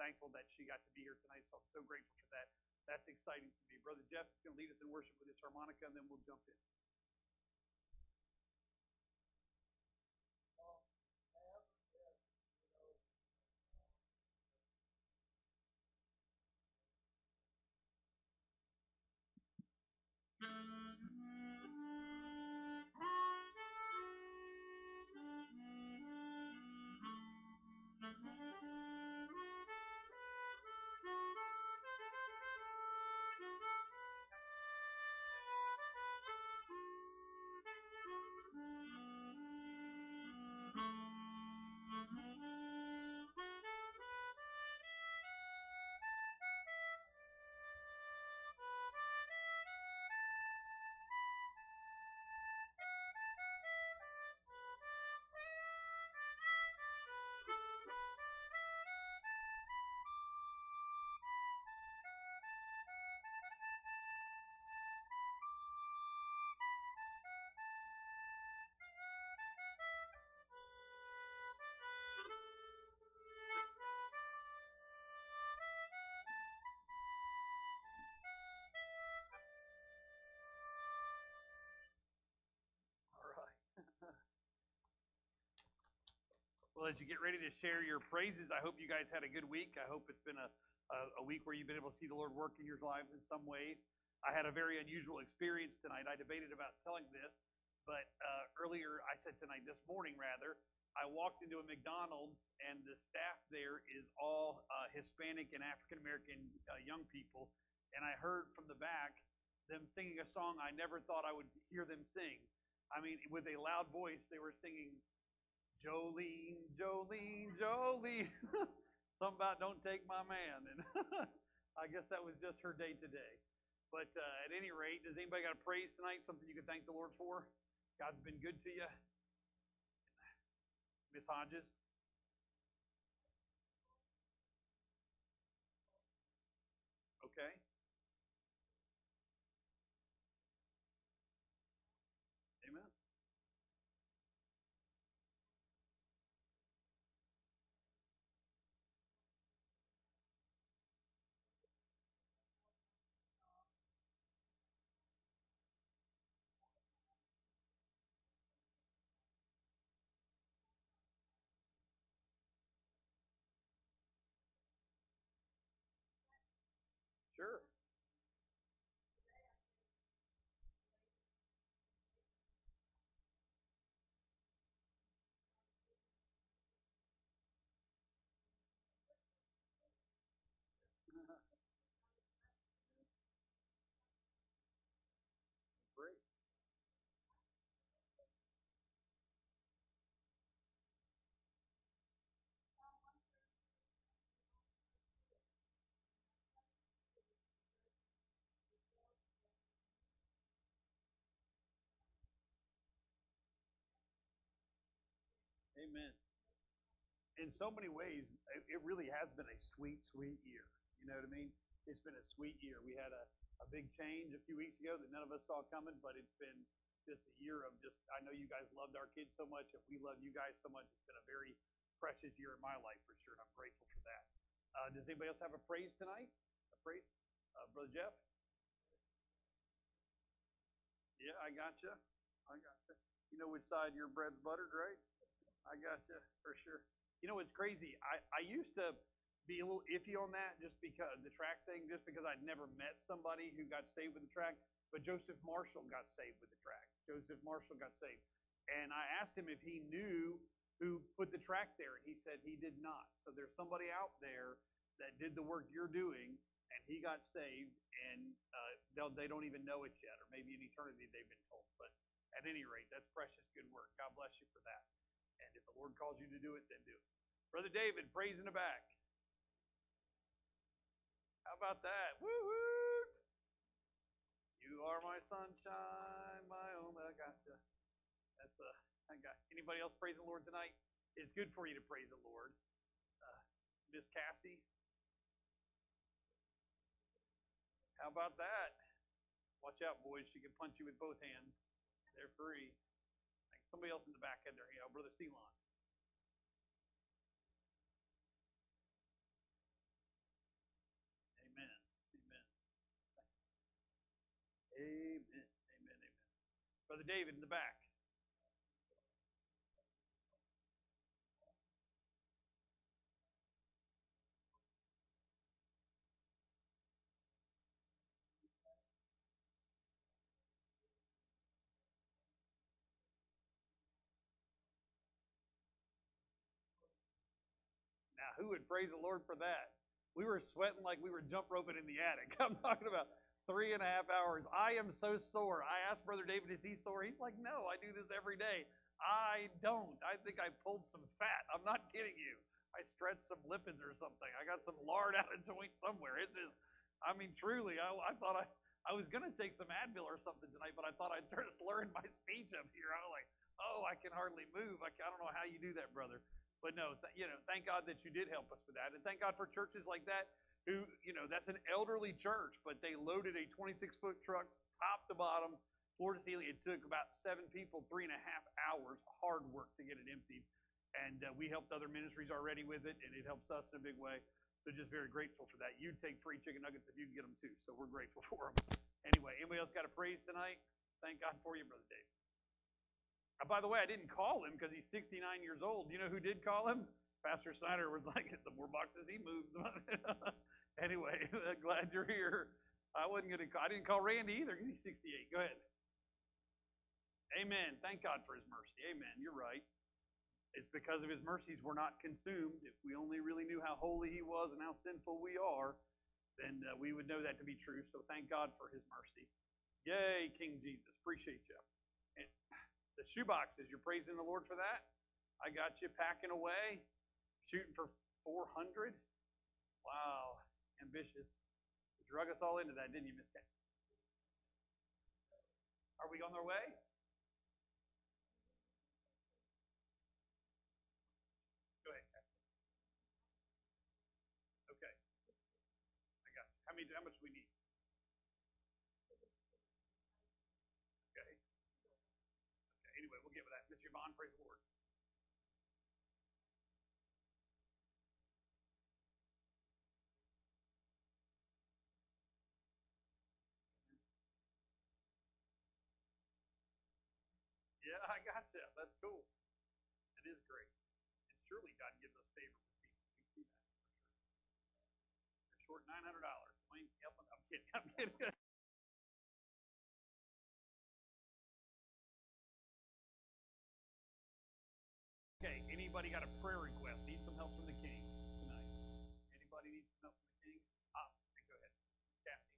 thankful that she got to be here tonight. So I'm so grateful for that. That's exciting to me. Brother Jeff is going to lead us in worship with his harmonica, and then we'll jump in. All right. Well, as you get ready to share your praises, I hope you guys had a good week. I hope it's been a week where you've been able to see the Lord work in your lives in some ways. I had a very unusual experience tonight. I debated about telling this, but earlier, I said tonight, this morning rather, I walked into a McDonald's and the staff there is all Hispanic and African American young people, and I heard from the back them singing a song I never thought I would hear them sing. I mean, with a loud voice, they were singing Jolene, Jolene, Jolene. Something about don't take my man. And I guess that was just her day today. But at any rate, does anybody got a praise tonight? Something you can thank the Lord for? God's been good to you. Miss Hodges? Okay. Amen. Sure. Great. Amen. In so many ways, it really has been a sweet, sweet year. You know what I mean? It's been a sweet year. We had a big change a few weeks ago that none of us saw coming, but it's been just a year of just, I know you guys loved our kids so much, and we love you guys so much. It's been a very precious year in my life for sure, and I'm grateful for that. Does anybody else have a praise tonight? A praise? Brother Jeff? Yeah, I got you. I got you. You know which side your bread's buttered, right? I got you for sure. You know what's crazy? I used to be a little iffy on that just because the track thing, just because I'd never met somebody who got saved with the track. But Joseph Marshall got saved with the track. Joseph Marshall got saved, and I asked him if he knew who put the track there, and he said he did not. So there's somebody out there that did the work you're doing, and he got saved, and they don't even know it yet, or maybe in eternity they've been told. But at any rate, that's precious good work. God bless you for that. And if the Lord calls you to do it, then do it. Brother David, praise in the back. How about that? Woo woo! You are my sunshine, my own. I got you. That's I got. Anybody else praising the Lord tonight? It's good for you to praise the Lord. Uh, Miss Cassie, how about that? Watch out, boys. She can punch you with both hands. They're free. Somebody else in the back had their hand. Brother Celon. Brother David in the back. Now, who would praise the Lord for that? We were sweating like we were jump roping in the attic. I'm talking about 3.5 hours. I am so sore. I asked Brother David, is he sore? He's like, no, I do this every day. I don't. I think I pulled some fat. I'm not kidding you. I stretched some lipids or something. I got some lard out of joint somewhere. It's just, I mean, truly, I thought I was going to take some Advil or something tonight, but I thought I'd start slurring my speech up here. I was like, oh, I can hardly move. I don't know how you do that, brother. But no, thank God that you did help us with that. And thank God for churches like that who, that's an elderly church, but they loaded a 26-foot truck top to bottom, floor to ceiling. It took about 7 people, 3.5 hours, hard work to get it emptied. And we helped other ministries already with it, and it helps us in a big way. So just very grateful for that. You'd take free chicken nuggets if you can get them too. So we're grateful for them. Anyway, anybody else got a praise tonight? Thank God for you, Brother Dave. By the way, I didn't call him because he's 69 years old. You know who did call him? Pastor Snyder was like, the more boxes he moves. Anyway, glad you're here. I didn't call Randy either because he's 68. Go ahead. Amen. Thank God for his mercy. Amen. You're right. It's because of his mercies we're not consumed. If we only really knew how holy he was and how sinful we are, then we would know that to be true. So thank God for his mercy. Yay, King Jesus. Appreciate you. And the shoeboxes, you're praising the Lord for that? I got you packing away, shooting for 400. Wow, ambitious. You drug us all into that, didn't you, Miss Ken? Are we on our way? Go ahead. Okay, I got you. How much do we need? Okay. Anyway, we'll get with that. Mr. Yvonne, praise the Lord. Yeah, I got you. That's cool. It is great. And surely God gives us favor with people. We see that. They're short $900. Wayne, I'm kidding. I'm kidding. Okay, anybody got a prayer request? Need some help from the King tonight? Anybody need some help from the King? Go ahead. Kathy.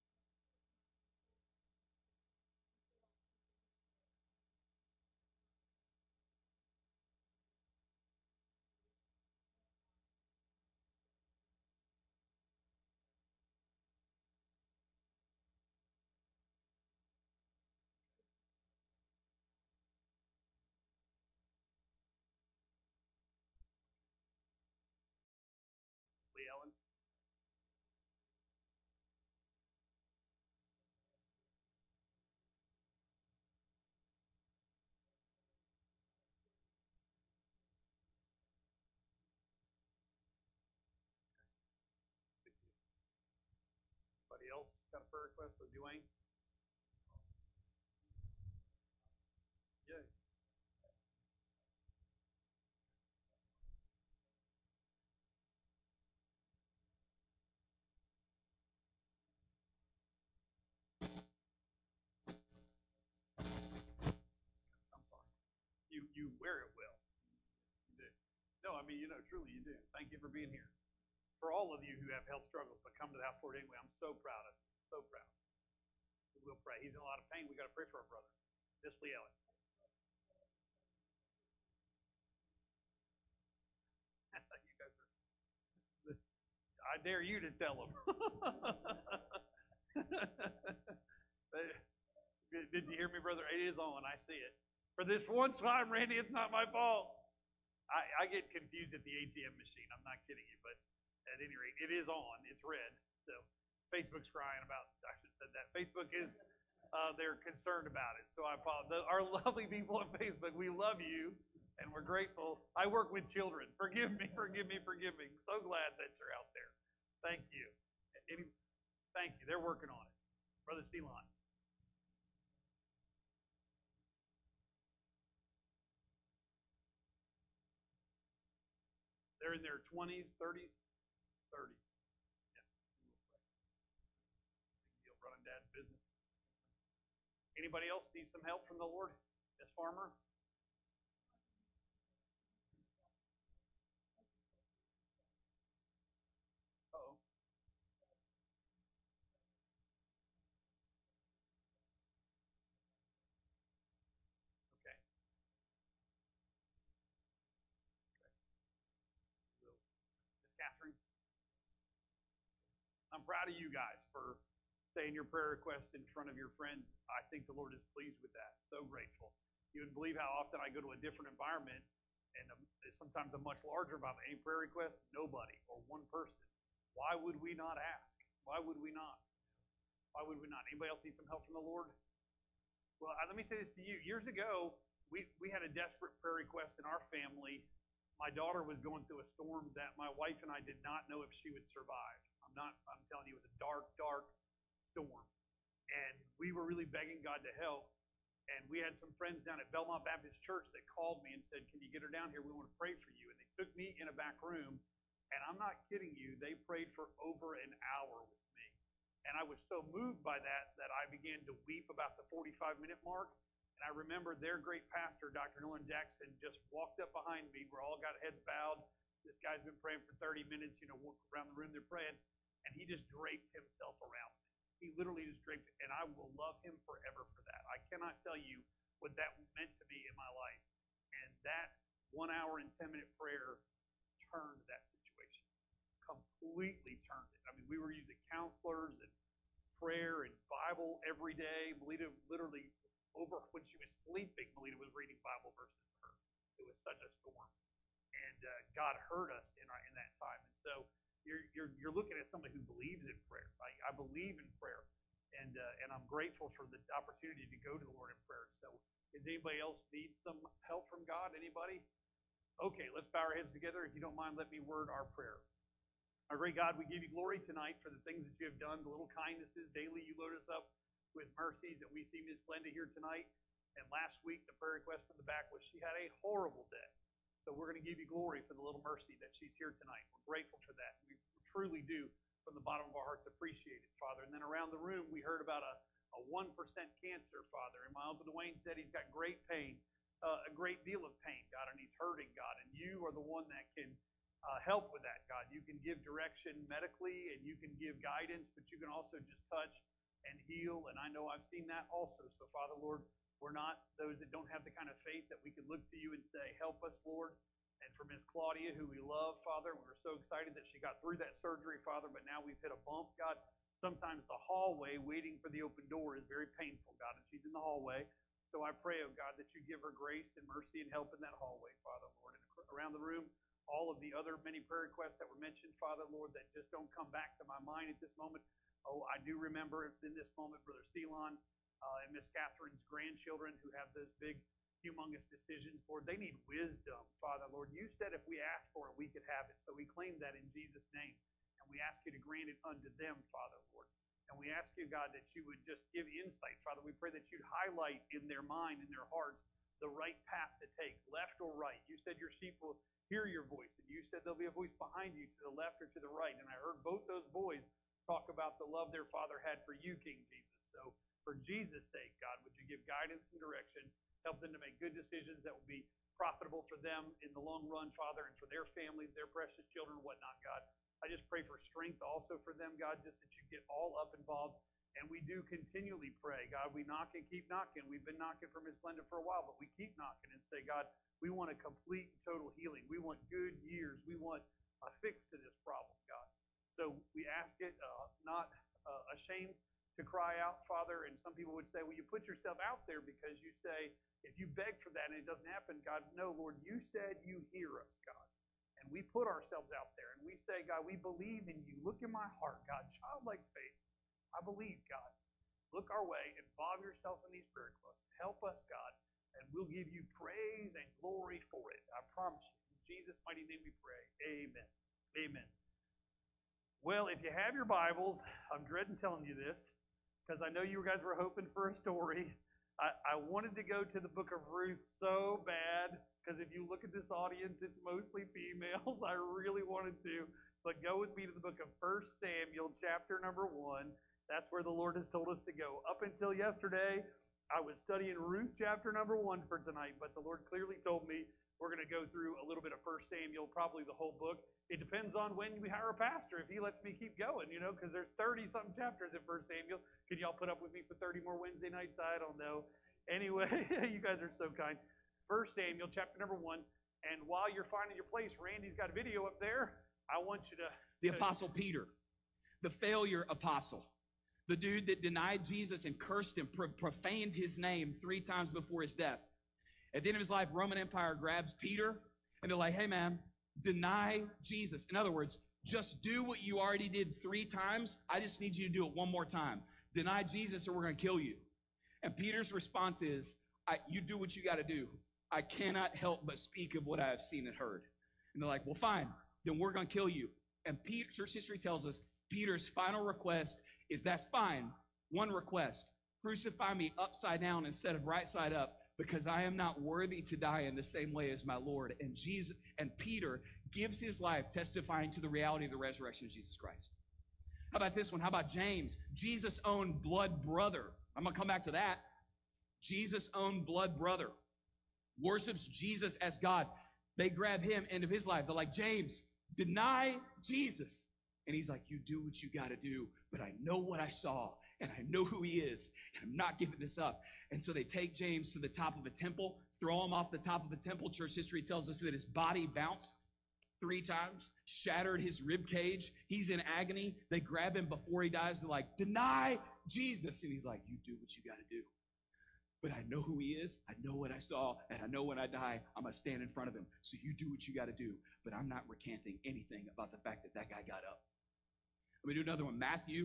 Lee Ellen. Anybody else got a prayer request for Dwayne? Yeah. I'm sorry. You wear it well. You do. No, I mean, truly you do. Thank you for being here. For all of you who have health struggles but come to the house of the Lord anyway, I'm so proud of you. So proud. We'll pray. He's in a lot of pain. We got to pray for our brother. Miss Lee Ellen. You guys are, I dare you to tell them. Did you hear me, brother? It is on. I see it. For this one time, Randy, it's not my fault. I get confused at the ATM machine. I'm not kidding you, but at any rate, it is on. It's red. So Facebook's crying about. I should have said that. Facebook is. They're concerned about it. So I apologize. Our lovely people on Facebook, we love you, and we're grateful. I work with children. Forgive me, forgive me, forgive me. So glad that you're out there. Thank you. Thank you. They're working on it. Brother Stelon. They're in their 20s, 30s, 30s. Yeah. Big deal, running dad's business. Anybody else need some help from the Lord? Miss Farmer? Uh-oh. Okay. Miss Catherine? I'm proud of you guys for saying your prayer request in front of your friends. I think the Lord is pleased with that. So grateful. You wouldn't believe how often I go to a different environment and sometimes a much larger environment. Any prayer request? Nobody or one person. Why would we not ask? Why would we not? Why would we not? Anybody else need some help from the Lord? Well, let me say this to you. Years ago, we had a desperate prayer request in our family. My daughter was going through a storm that my wife and I did not know if she would survive. I'm telling you, it was a dark, dark storm. And we were really begging God to help. And we had some friends down at Belmont Baptist Church that called me and said, "Can you get her down here? We want to pray for you." And they took me in a back room. And I'm not kidding you, they prayed for over an hour with me. And I was so moved by that I began to weep about the 45-minute mark. And I remember their great pastor, Dr. Nolan Jackson, just walked up behind me. We're all got heads bowed. This guy's been praying for 30 minutes, around the room they're praying. And he just draped himself around me. He literally just draped it. And I will love him forever for that. I cannot tell you what that meant to me in my life. And that 1 hour and 10-minute prayer turned that situation. Completely turned it. I mean, we were using counselors and prayer and Bible every day. Melita literally, over when she was sleeping, Melita was reading Bible verses to her. It was such a storm. And God heard us in that time. And so you're looking at somebody who believes in prayer. I believe in prayer. And I'm grateful for the opportunity to go to the Lord in prayer. So does anybody else need some help from God? Anybody? Okay, let's bow our heads together. If you don't mind, let me word our prayer. Our great God, we give you glory tonight for the things that you have done, the little kindnesses. Daily you load us up with mercies that we see Miss Glenda here tonight. And last week, the prayer request from the back was she had a horrible day. So we're going to give you glory for the little mercy that she's here tonight. We're grateful for that. We truly do, from the bottom of our hearts, appreciate it, Father. And then around the room, we heard about a 1% cancer, Father. And my Uncle Dwayne said he's got great pain, a great deal of pain, God, and he's hurting, God. And you are the one that can help with that, God. You can give direction medically, and you can give guidance, but you can also just touch and heal. And I know I've seen that also. So, Father, Lord, we're not those that don't have the kind of faith that we can look to you and say, "Help us, Lord." And for Miss Claudia, who we love, Father, we're so excited that she got through that surgery, Father, but now we've hit a bump, God. Sometimes the hallway waiting for the open door is very painful, God, and she's in the hallway. So I pray, oh God, that you give her grace and mercy and help in that hallway, Father, Lord. And around the room, all of the other many prayer requests that were mentioned, Father, Lord, that just don't come back to my mind at this moment. Oh, I do remember in this moment, Brother Celon and Miss Catherine's grandchildren who have those big, humongous decisions, Lord. They need wisdom, Father, Lord. You said if we ask for it, we could have it. So we claim that in Jesus' name. And we ask you to grant it unto them, Father, Lord. And we ask you, God, that you would just give insight, Father. We pray that you'd highlight in their mind, in their hearts, the right path to take, left or right. You said your sheep will hear your voice. And you said there'll be a voice behind you to the left or to the right. And I heard both those boys talk about the love their father had for you, King Jesus. So for Jesus' sake, God, would you give guidance and direction, help them to make good decisions that will be profitable for them in the long run, Father, and for their families, their precious children, and whatnot, God. I just pray for strength also for them, God, just that you get all up involved. And we do continually pray, God. We knock and keep knocking. We've been knocking for Miss Glenda for a while, but we keep knocking and say, God, we want a complete and total healing. We want good years. We want a fix to this problem, God. So we ask it, not ashamed to cry out, Father. And some people would say, well, you put yourself out there because you say, if you beg for that and it doesn't happen, God, no, Lord, you said you hear us, God. And we put ourselves out there and we say, God, we believe in you. Look in my heart, God, childlike faith. I believe, God. Look our way, involve yourself in these prayer requests. Help us, God, and we'll give you praise and glory for it. I promise you. In Jesus' mighty name we pray. Amen. Amen. Well, if you have your Bibles, I'm dreading telling you this because I know you guys were hoping for a story. I wanted to go to the book of Ruth so bad, because if you look at this audience, it's mostly females. I really wanted to. But go with me to the book of 1 Samuel, chapter number 1. That's where the Lord has told us to go. Up until yesterday, I was studying Ruth chapter number 1 for tonight, but the Lord clearly told me we're going to go through a little bit of 1 Samuel, probably the whole book. It depends on when we hire a pastor, if he lets me keep going, because there's 30-something chapters in 1 Samuel. Can y'all put up with me for 30 more Wednesday nights? I don't know. Anyway, you guys are so kind. 1 Samuel, chapter number 1. And while you're finding your place, Randy's got a video up there. I want you to... The Apostle Peter, the failure apostle, the dude that denied Jesus and cursed him, profaned his name 3 times before his death. At the end of his life, Roman Empire grabs Peter, and they're like, hey, man, deny Jesus. In other words, just do what you already did 3 times. I just need you to do it one more time. Deny Jesus or we're going to kill you. And Peter's response is, you do what you got to do. I cannot help but speak of what I have seen and heard. And they're like, well, fine, then we're going to kill you. And church history tells us Peter's final request is, that's fine. One request, crucify me upside down instead of right side up, because I am not worthy to die in the same way as my Lord. And Peter gives his life testifying to the reality of the resurrection of Jesus Christ. How about this one? How about James? Jesus' own blood brother. I'm going to come back to that. Jesus' own blood brother worships Jesus as God. They grab him, end of his life. They're like, James, deny Jesus. And he's like, you do what you got to do, but I know what I saw, and I know who he is, and I'm not giving this up. And so they take James to the top of a temple, throw him off the top of a temple. Church history tells us that his body bounced 3 times, shattered his rib cage. He's in agony. They grab him before he dies. They're like, deny Jesus. And he's like, you do what you got to do. But I know who he is. I know what I saw. And I know when I die, I'm going to stand in front of him. So you do what you got to do. But I'm not recanting anything about the fact that that guy got up. Let me do another one. Matthew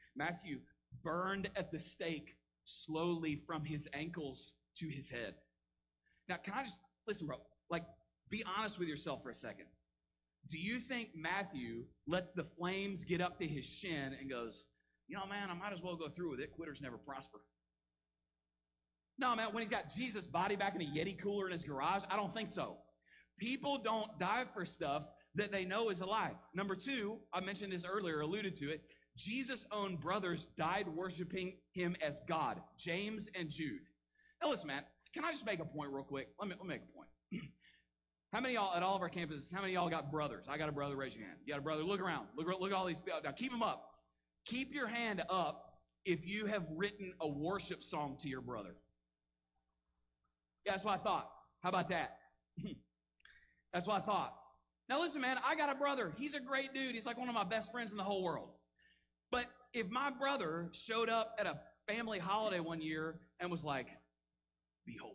burned at the stake slowly from his ankles to his head. Now, can I just, listen, bro, be honest with yourself for a second. Do you think Matthew lets the flames get up to his shin and goes, man, I might as well go through with it. Quitters never prosper. No, man, when he's got Jesus' body back in a Yeti cooler in his garage, I don't think so. People don't die for stuff that they know is a lie. Number 2, I mentioned this earlier, alluded to it. Jesus' own brothers died worshiping him as God, James and Jude. Now listen, man, can I just make a point real quick? Let me make a point. How many of y'all at all of our campuses, how many of y'all got brothers? I got a brother, raise your hand. You got a brother? Look around. Look at all these people. Now keep them up. Keep your hand up if you have written a worship song to your brother. Yeah, that's what I thought. How about that? That's what I thought. Now listen, man, I got a brother. He's a great dude. He's like one of my best friends in the whole world. But if my brother showed up at a family holiday one year and was like, behold,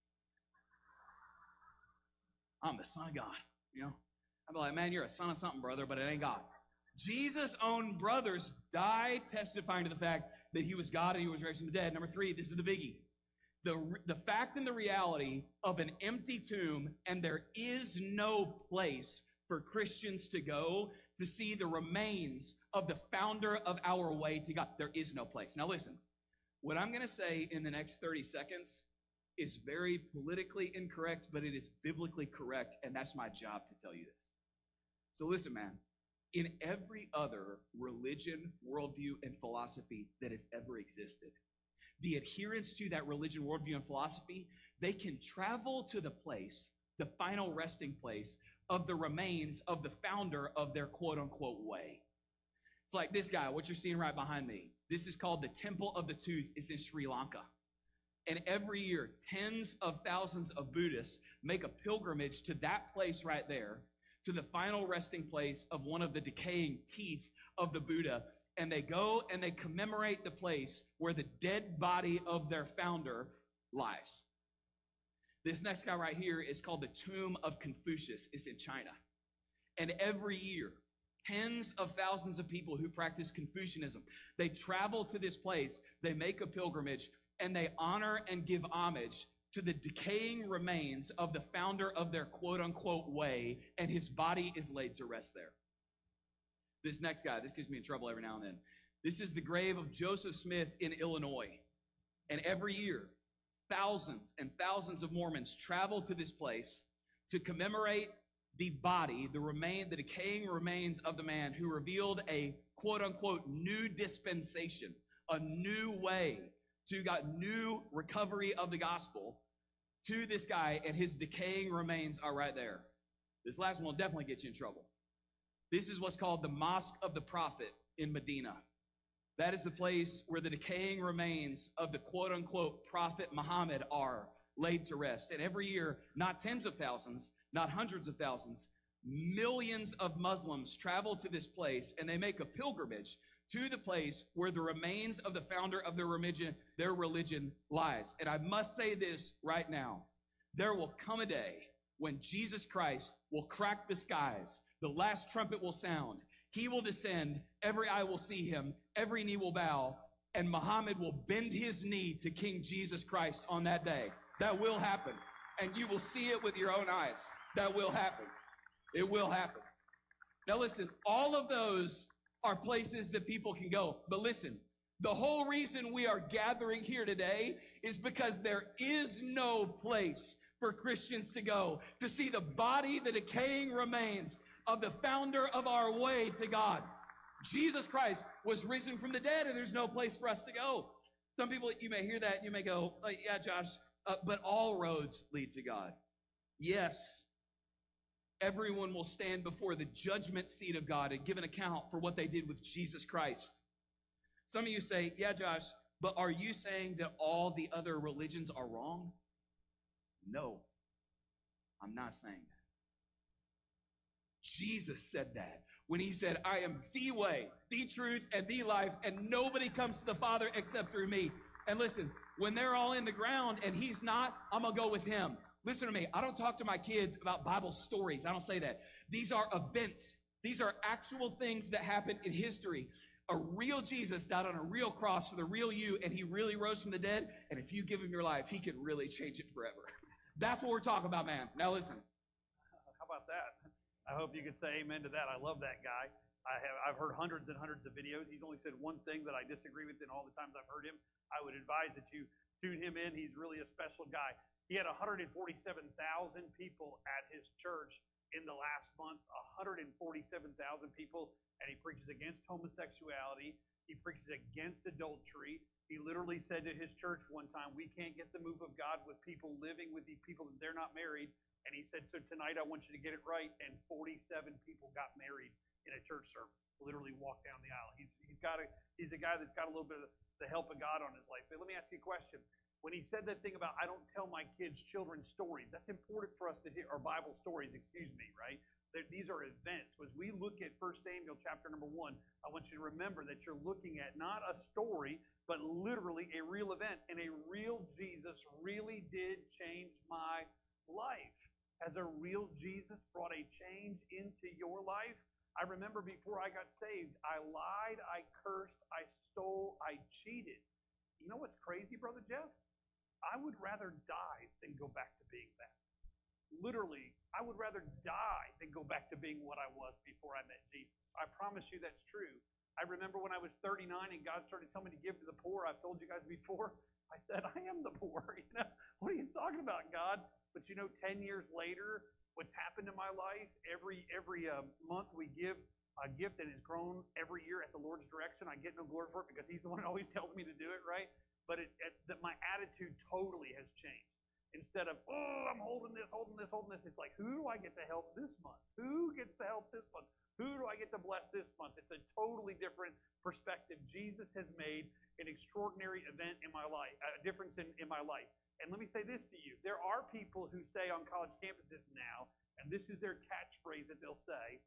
I'm the Son of God, I'd be like, man, you're a son of something, brother, but it ain't God. Jesus' own brothers died testifying to the fact that he was God and he was raised from the dead. Number 3, this is the biggie. The fact and the reality of an empty tomb, and there is no place for Christians to go to see the remains of the founder of our way to God. There is no place. Now listen, what I'm going to say in the next 30 seconds is very politically incorrect, but it is biblically correct, and that's my job to tell you this. So listen, man, in every other religion, worldview, and philosophy that has ever existed, the adherents to that religion, worldview, and philosophy, they can travel to the place, the final resting place, of the remains of the founder of their quote-unquote way. It's like this guy, what you're seeing right behind me. This is called the Temple of the Tooth. It's in Sri Lanka. And every year, tens of thousands of Buddhists make a pilgrimage to that place right there, to the final resting place of one of the decaying teeth of the Buddha. And they go and they commemorate the place where the dead body of their founder lies. This next guy right here is called the Tomb of Confucius. It's in China. And every year, tens of thousands of people who practice Confucianism, they travel to this place, they make a pilgrimage, and they honor and give homage to the decaying remains of the founder of their quote-unquote way, and his body is laid to rest there. This next guy, this gets me in trouble every now and then. This is the grave of Joseph Smith in Illinois. And every year, thousands and thousands of Mormons travel to this place to commemorate the body, the decaying remains of the man who revealed a quote-unquote new dispensation, a new way to God, new recovery of the gospel to this guy, and his decaying remains are right there. This last one will definitely get you in trouble. This is what's called the Mosque of the Prophet in Medina. That is the place where the decaying remains of the quote-unquote Prophet Muhammad are laid to rest. And every year, not tens of thousands, not hundreds of thousands, millions of Muslims travel to this place, and they make a pilgrimage to the place where the remains of the founder of their religion lies. And I must say this right now. There will come a day when Jesus Christ will crack the skies. The last trumpet will sound. He will descend. Every eye will see him. Every knee will bow. And Muhammad will bend his knee to King Jesus Christ on that day. That will happen. And you will see it with your own eyes. That will happen. It will happen. Now listen, all of those are places that people can go. But listen, the whole reason we are gathering here today is because there is no place for Christians to go to see the body, the decaying remains of the founder of our way to God. Jesus Christ was risen from the dead, and there's no place for us to go. Some people, you may hear that, and you may go, oh, yeah, Josh, but all roads lead to God. Yes, everyone will stand before the judgment seat of God and give an account for what they did with Jesus Christ. Some of you say, yeah, Josh, but are you saying that all the other religions are wrong? No, I'm not saying that. Jesus said that when he said, I am the way, the truth, and the life, and nobody comes to the Father except through me. And listen, when they're all in the ground and he's not, I'm going to go with him. Listen to me. I don't talk to my kids about Bible stories. I don't say that. These are events. These are actual things that happened in history. A real Jesus died on a real cross for the real you, and he really rose from the dead. And if you give him your life, he can really change it forever. That's what we're talking about, man. Now listen. How about that? I hope you could say amen to that. I love that guy. I've heard hundreds and hundreds of videos. He's only said one thing that I disagree with in all the times I've heard him. I would advise that you tune him in. He's really a special guy. He had 147,000 people at his church in the last month, 147,000 people, and he preaches against homosexuality. He preaches against adultery. He literally said to his church one time, we can't get the move of God with people living with these people that they're not married. And he said, so tonight I want you to get it right. And 47 people got married in a church service, literally walked down the aisle. He's a guy that's got a little bit of the help of God on his life. But let me ask you a question. When he said that thing about, I don't tell my kids children's stories, that's important for us to hear, or Bible stories, right? These are events. As we look at 1 Samuel chapter number 1, I want you to remember that you're looking at not a story, but literally a real event. And a real Jesus really did change my life. Has a real Jesus brought a change into your life? I remember before I got saved, I lied, I cursed, I stole, I cheated. You know what's crazy, Brother Jeff? I would rather die than go back to being that. Literally, I would rather die than go back to being what I was before I met Jesus. I promise you that's true. I remember when I was 39 and God started telling me to give to the poor. I've told you guys before. I said, I am the poor. What are you talking about, God? But 10 years later, what's happened in my life, every month we give a gift that has grown every year at the Lord's direction. I get no glory for it because he's the one who always tells me to do it, right? But my attitude totally has changed. Instead of, I'm holding this, it's like, who do I get to help this month? Who gets to help this month? Who do I get to bless this month? It's a totally different perspective. Jesus has made an extraordinary event in my life, a difference in my life. And let me say this to you. There are people who say on college campuses now, and this is their catchphrase that they'll say,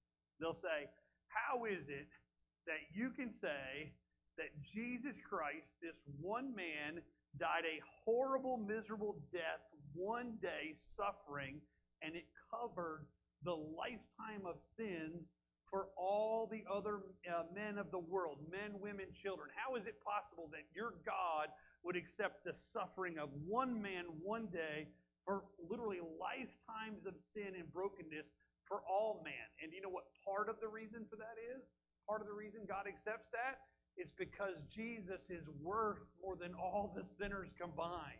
how is it that you can say that Jesus Christ, this one man, died a horrible, miserable death, one day suffering, and it covered the lifetime of sins for all the other men of the world, men, women, children? How is it possible that your God would accept the suffering of one man one day for literally lifetimes of sin and brokenness for all man? And you know what part of the reason for that is? Part of the reason God accepts that? It's because Jesus is worth more than all the sinners combined.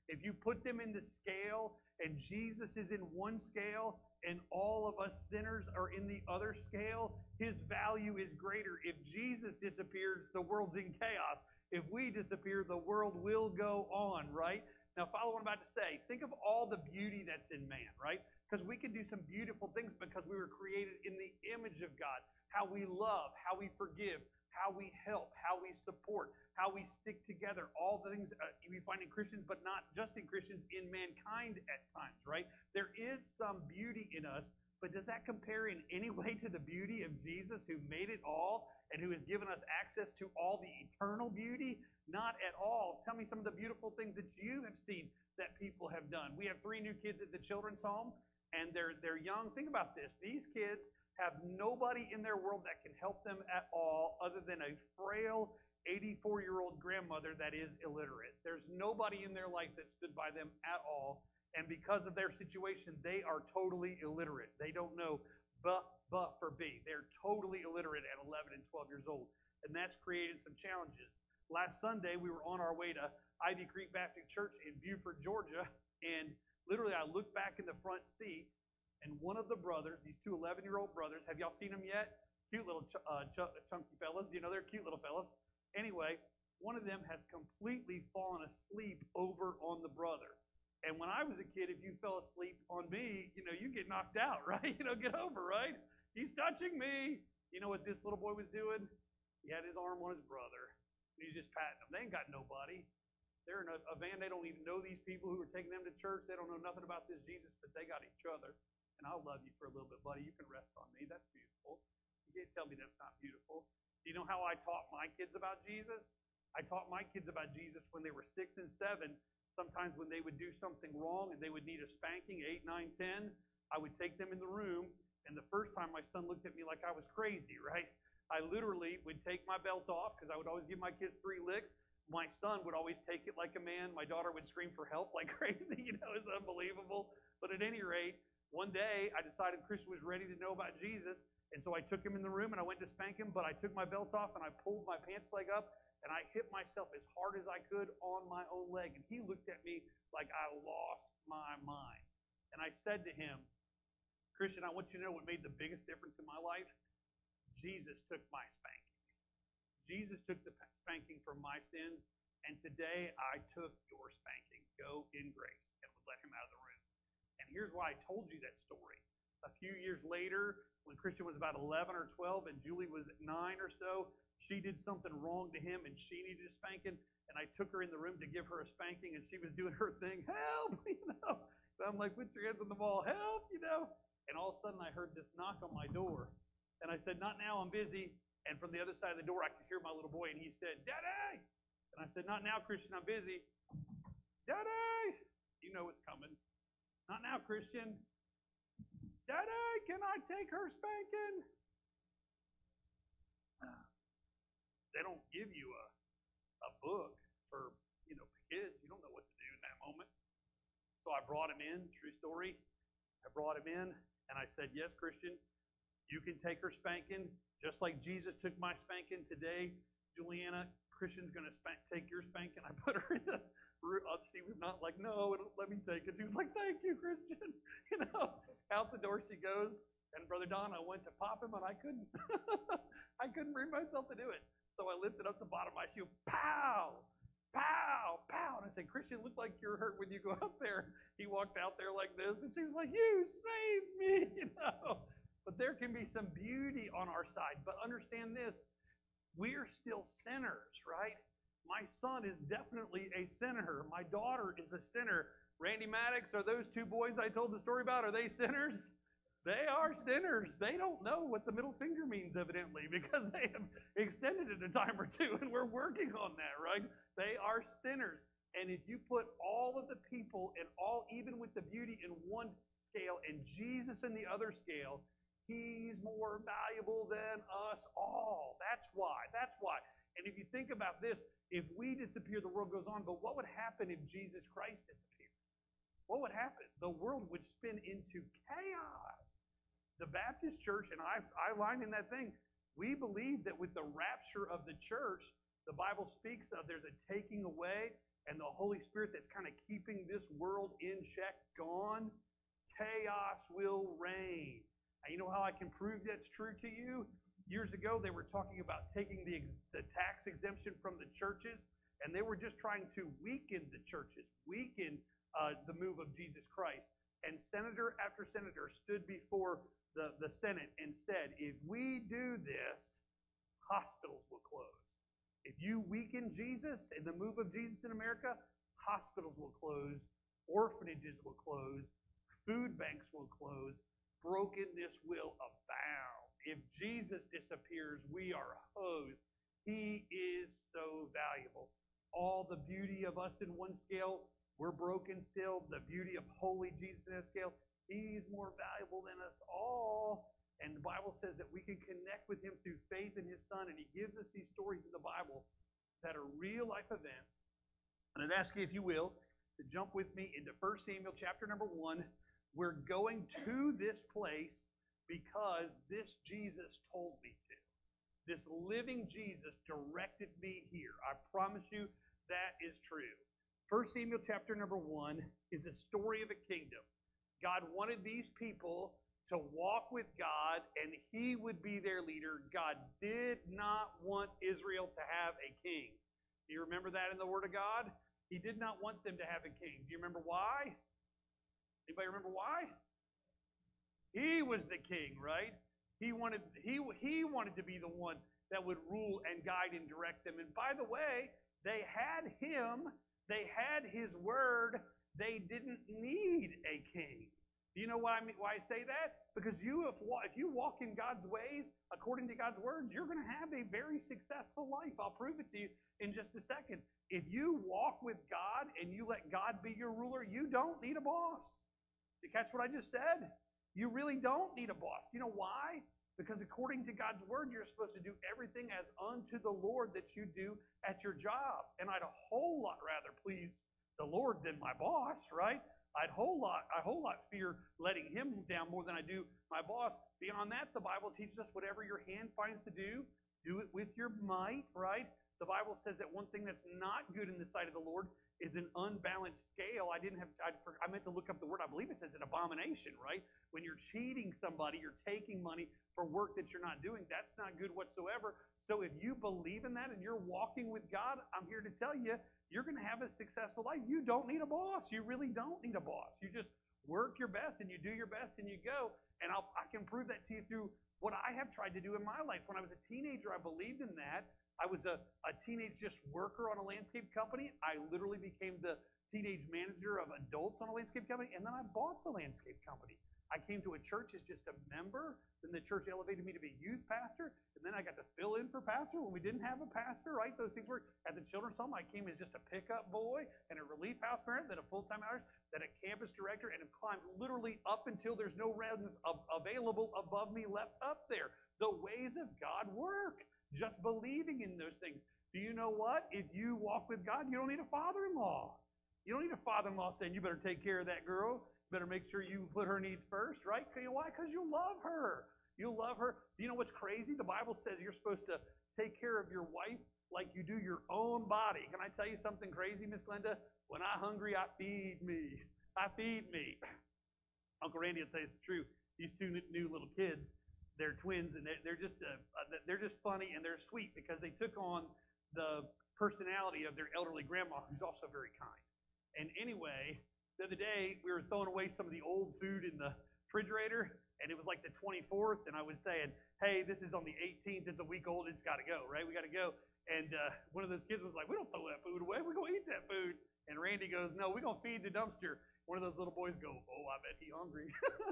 If you put them in the scale and Jesus is in one scale and all of us sinners are in the other scale, his value is greater. If Jesus disappears, the world's in chaos. If we disappear, the world will go on, right? Now follow what I'm about to say. Think of all the beauty that's in man, right? Because we can do some beautiful things because we were created in the image of God. How we love, how we forgive, how we help, how we support, how we stick together, all the things we find in Christians, but not just in Christians, in mankind at times, right? There is some beauty in us, but does that compare in any way to the beauty of Jesus who made it all and who has given us access to all the eternal beauty? Not at all. Tell me some of the beautiful things that you have seen that people have done. We have 3 new kids at the children's home, and they're young. Think about this. These kids have nobody in their world that can help them at all other than a frail 84-year-old grandmother that is illiterate. There's nobody in their life that stood by them at all. And because of their situation, they are totally illiterate. They don't know but for B. They're totally illiterate at 11 and 12 years old. And that's created some challenges. Last Sunday, we were on our way to Ivy Creek Baptist Church in Buford, Georgia. And literally, I looked back in the front seat, and one of the brothers, these 2 11-year-old brothers, have y'all seen them yet? Cute little chunky fellas. You know, they're cute little fellas. Anyway, one of them has completely fallen asleep over on the brother. And when I was a kid, if you fell asleep on me, you know, you get knocked out, right? You know, get over, right? He's touching me. You know what this little boy was doing? He had his arm on his brother. He's just patting him. They ain't got nobody. They're in a van. They don't even know these people who are taking them to church. They don't know nothing about this Jesus, but they got each other. And I'll love you for a little bit, buddy. You can rest on me. That's beautiful. You can't tell me that's not beautiful. Do you know how I taught my kids about Jesus? I taught my kids about Jesus when they were 6 and 7. Sometimes when they would do something wrong and they would need a spanking, 8, 9, 10, I would take them in the room. And the first time my son looked at me like I was crazy, right? I literally would take my belt off because I would always give my kids 3 licks. My son would always take it like a man. My daughter would scream for help like crazy. You know, it's unbelievable. But at any rate, one day, I decided Christian was ready to know about Jesus, and so I took him in the room, and I went to spank him, but I took my belt off, and I pulled my pants leg up, and I hit myself as hard as I could on my own leg, and he looked at me like I lost my mind. And I said to him, Christian, I want you to know what made the biggest difference in my life? Jesus took my spanking. Jesus took the spanking for my sins, and today I took your spanking. Go in grace, and would let him out of the room. And here's why I told you that story. A few years later, when Christian was about 11 or 12 and Julie was 9 or so, she did something wrong to him and she needed a spanking. And I took her in the room to give her a spanking, and she was doing her thing, help, you know. So I'm like, put your hands on the wall, help, you know. And all of a sudden I heard this knock on my door. And I said, not now, I'm busy. And from the other side of the door, I could hear my little boy, and he said, Daddy! And I said, not now, Christian, I'm busy. Daddy! You know what's coming. Not now, Christian. Daddy, can I take her spanking? They don't give you a book for, kids. You don't know what to do in that moment. So I brought him in, true story. I brought him in, and I said, yes, Christian, you can take her spanking, just like Jesus took my spanking today. Juliana, Christian's going to take your spanking. I put her in the she was not like, no, let me take it. She was like, thank you, Christian. Out the door she goes. And Brother Don, I went to pop him, and I couldn't. I couldn't bring myself to do it. So I lifted up the bottom of my shoe. Pow! Pow! Pow! And I said, Christian, look like you're hurt when you go out there. He walked out there like this, and she was like, you saved me, But there can be some beauty on our side. But understand this. We're still sinners, right? My son is definitely a sinner. My daughter is a sinner. Randy Maddox, are those 2 boys I told the story about, are they sinners? They are sinners. They don't know what the middle finger means, evidently, because they have extended it a time or 2, and we're working on that, right? They are sinners. And if you put all of the people and even with the beauty in one scale and Jesus in the other scale, he's more valuable than us all. That's why. That's why. And if you think about this, if we disappear, the world goes on. But what would happen if Jesus Christ disappeared? What would happen? The world would spin into chaos. The Baptist church, and I line in that thing, we believe that with the rapture of the church, the Bible speaks of there's a taking away and the Holy Spirit that's kind of keeping this world in check gone, chaos will reign. And you know how I can prove that's true to you? Years ago, they were talking about taking the tax exemption from the churches, and they were just trying to weaken the churches, weaken the move of Jesus Christ. And senator after senator stood before the Senate and said, if we do this, hospitals will close. If you weaken Jesus and the move of Jesus in America, hospitals will close, orphanages will close, food banks will close, brokenness will abound. If Jesus disappears, we are hosed. He is so valuable. All the beauty of us in one scale, we're broken still. The beauty of holy Jesus in that scale, He's more valuable than us all. And the Bible says that we can connect with Him through faith in His Son. And He gives us these stories in the Bible that are real life events. And I'd ask you, if you will, to jump with me into 1 Samuel chapter number 1. We're going to this place because this Jesus told me to. This living Jesus directed me here. I promise you that is true. 1 Samuel chapter number 1 is a story of a kingdom. God wanted these people to walk with God, and He would be their leader. God did not want Israel to have a king. Do you remember that in the Word of God? He did not want them to have a king. Do you remember why? Anybody remember why? He was the king, right? He wanted to be the one that would rule and guide and direct them. And by the way, they had Him. They had His word. They didn't need a king. Do you know why I say that? Because if you walk in God's ways, according to God's words, you're going to have a very successful life. I'll prove it to you in just a second. If you walk with God and you let God be your ruler, you don't need a boss. Did you catch what I just said? You really don't need a boss. You know why? Because according to God's word, you're supposed to do everything as unto the Lord that you do at your job. And I'd a whole lot rather please the Lord than my boss, right? I'd a whole lot fear letting Him down more than I do my boss. Beyond that, the Bible teaches us whatever your hand finds to do it with your might, right? The Bible says that one thing that's not good in the sight of the Lord is an unbalanced scale. I meant to look up the word. I believe it says an abomination, right? When you're cheating somebody, you're taking money for work that you're not doing. That's not good whatsoever. So if you believe in that and you're walking with God, I'm here to tell you, you're going to have a successful life. You don't need a boss. You really don't need a boss. You just work your best and you do your best and you go. And I can prove that to you through what I have tried to do in my life. When I was a teenager, I believed in that. I was a teenage just worker on a landscape company. I literally became the teenage manager of adults on a landscape company, and then I bought the landscape company. I came to a church as just a member. Then the church elevated me to be youth pastor, and then I got to fill in for pastor when we didn't have a pastor, right? Those things work. At the children's home, I came as just a pickup boy and a relief house parent, then a full-time hours, then a campus director, and have climbed literally up until there's no residence available above me left up there. The ways of God work. Just believing in those things. Do you know what? If you walk with God, you don't need a father-in-law. You don't need a father-in-law saying, you better take care of that girl. Better make sure you put her needs first, right? You know why? Because you love her. You love her. Do you know what's crazy? The Bible says you're supposed to take care of your wife like you do your own body. Can I tell you something crazy, Miss Glenda? When I'm hungry, I feed me. I feed me. Uncle Randy will say it's true. These two new little kids, they're twins, and they're just funny and they're sweet because they took on the personality of their elderly grandma, who's also very kind. And anyway, the other day we were throwing away some of the old food in the refrigerator, and it was like the 24th, and I was saying, hey, this is on the 18th, it's a week old, it's got to go, right? We got to go. And one of those kids was like, we don't throw that food away, we're going to eat that food. And Randy goes, no, we're going to feed the dumpster. One of those little boys go, oh, I bet he's hungry.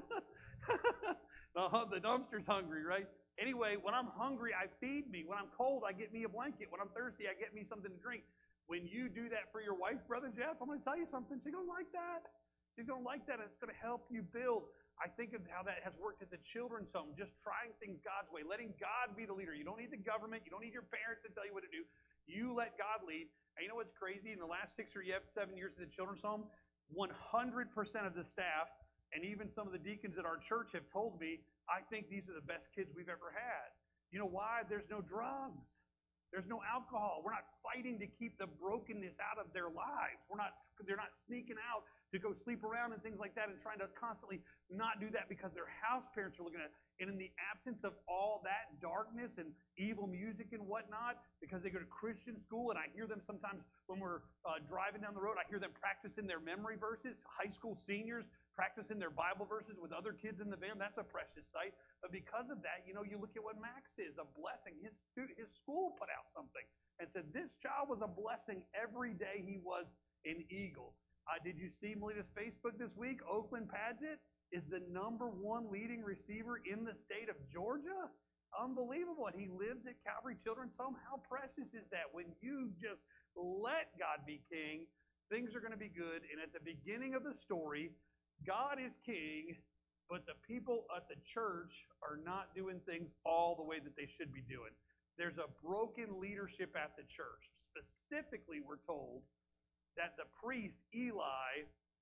The dumpster's hungry, right? Anyway, when I'm hungry, I feed me. When I'm cold, I get me a blanket. When I'm thirsty, I get me something to drink. When you do that for your wife, Brother Jeff, I'm going to tell you something. She's going to like that. She's going to like that, and it's going to help you build. I think of how that has worked at the children's home, just trying things God's way, letting God be the leader. You don't need the government. You don't need your parents to tell you what to do. You let God lead. And you know what's crazy? In the last 7 years at the children's home, 100% of the staff and even some of the deacons at our church have told me, I think these are the best kids we've ever had. You know why? There's no drugs. There's no alcohol. We're not fighting to keep the brokenness out of their lives. They're not sneaking out to go sleep around and things like that and trying to constantly not do that because their house parents are looking at it. And in the absence of all that darkness and evil music and whatnot, because they go to Christian school, and I hear them sometimes when we're driving down the road, I hear them practicing their memory verses, high school seniors practicing their Bible verses with other kids in the van. That's a precious sight. But because of that, you look at what Max is, a blessing. His school put out something and said this child was a blessing every day he was an Eagle. Did you see Melita's Facebook this week? Oakland Padgett is the #1 leading receiver in the state of Georgia. Unbelievable. And he lives at Calvary Children's Home. How precious is that? When you just let God be king, things are going to be good. And at the beginning of the story, God is king, but the people at the church are not doing things all the way that they should be doing. There's a broken leadership at the church. Specifically, we're told that the priest, Eli,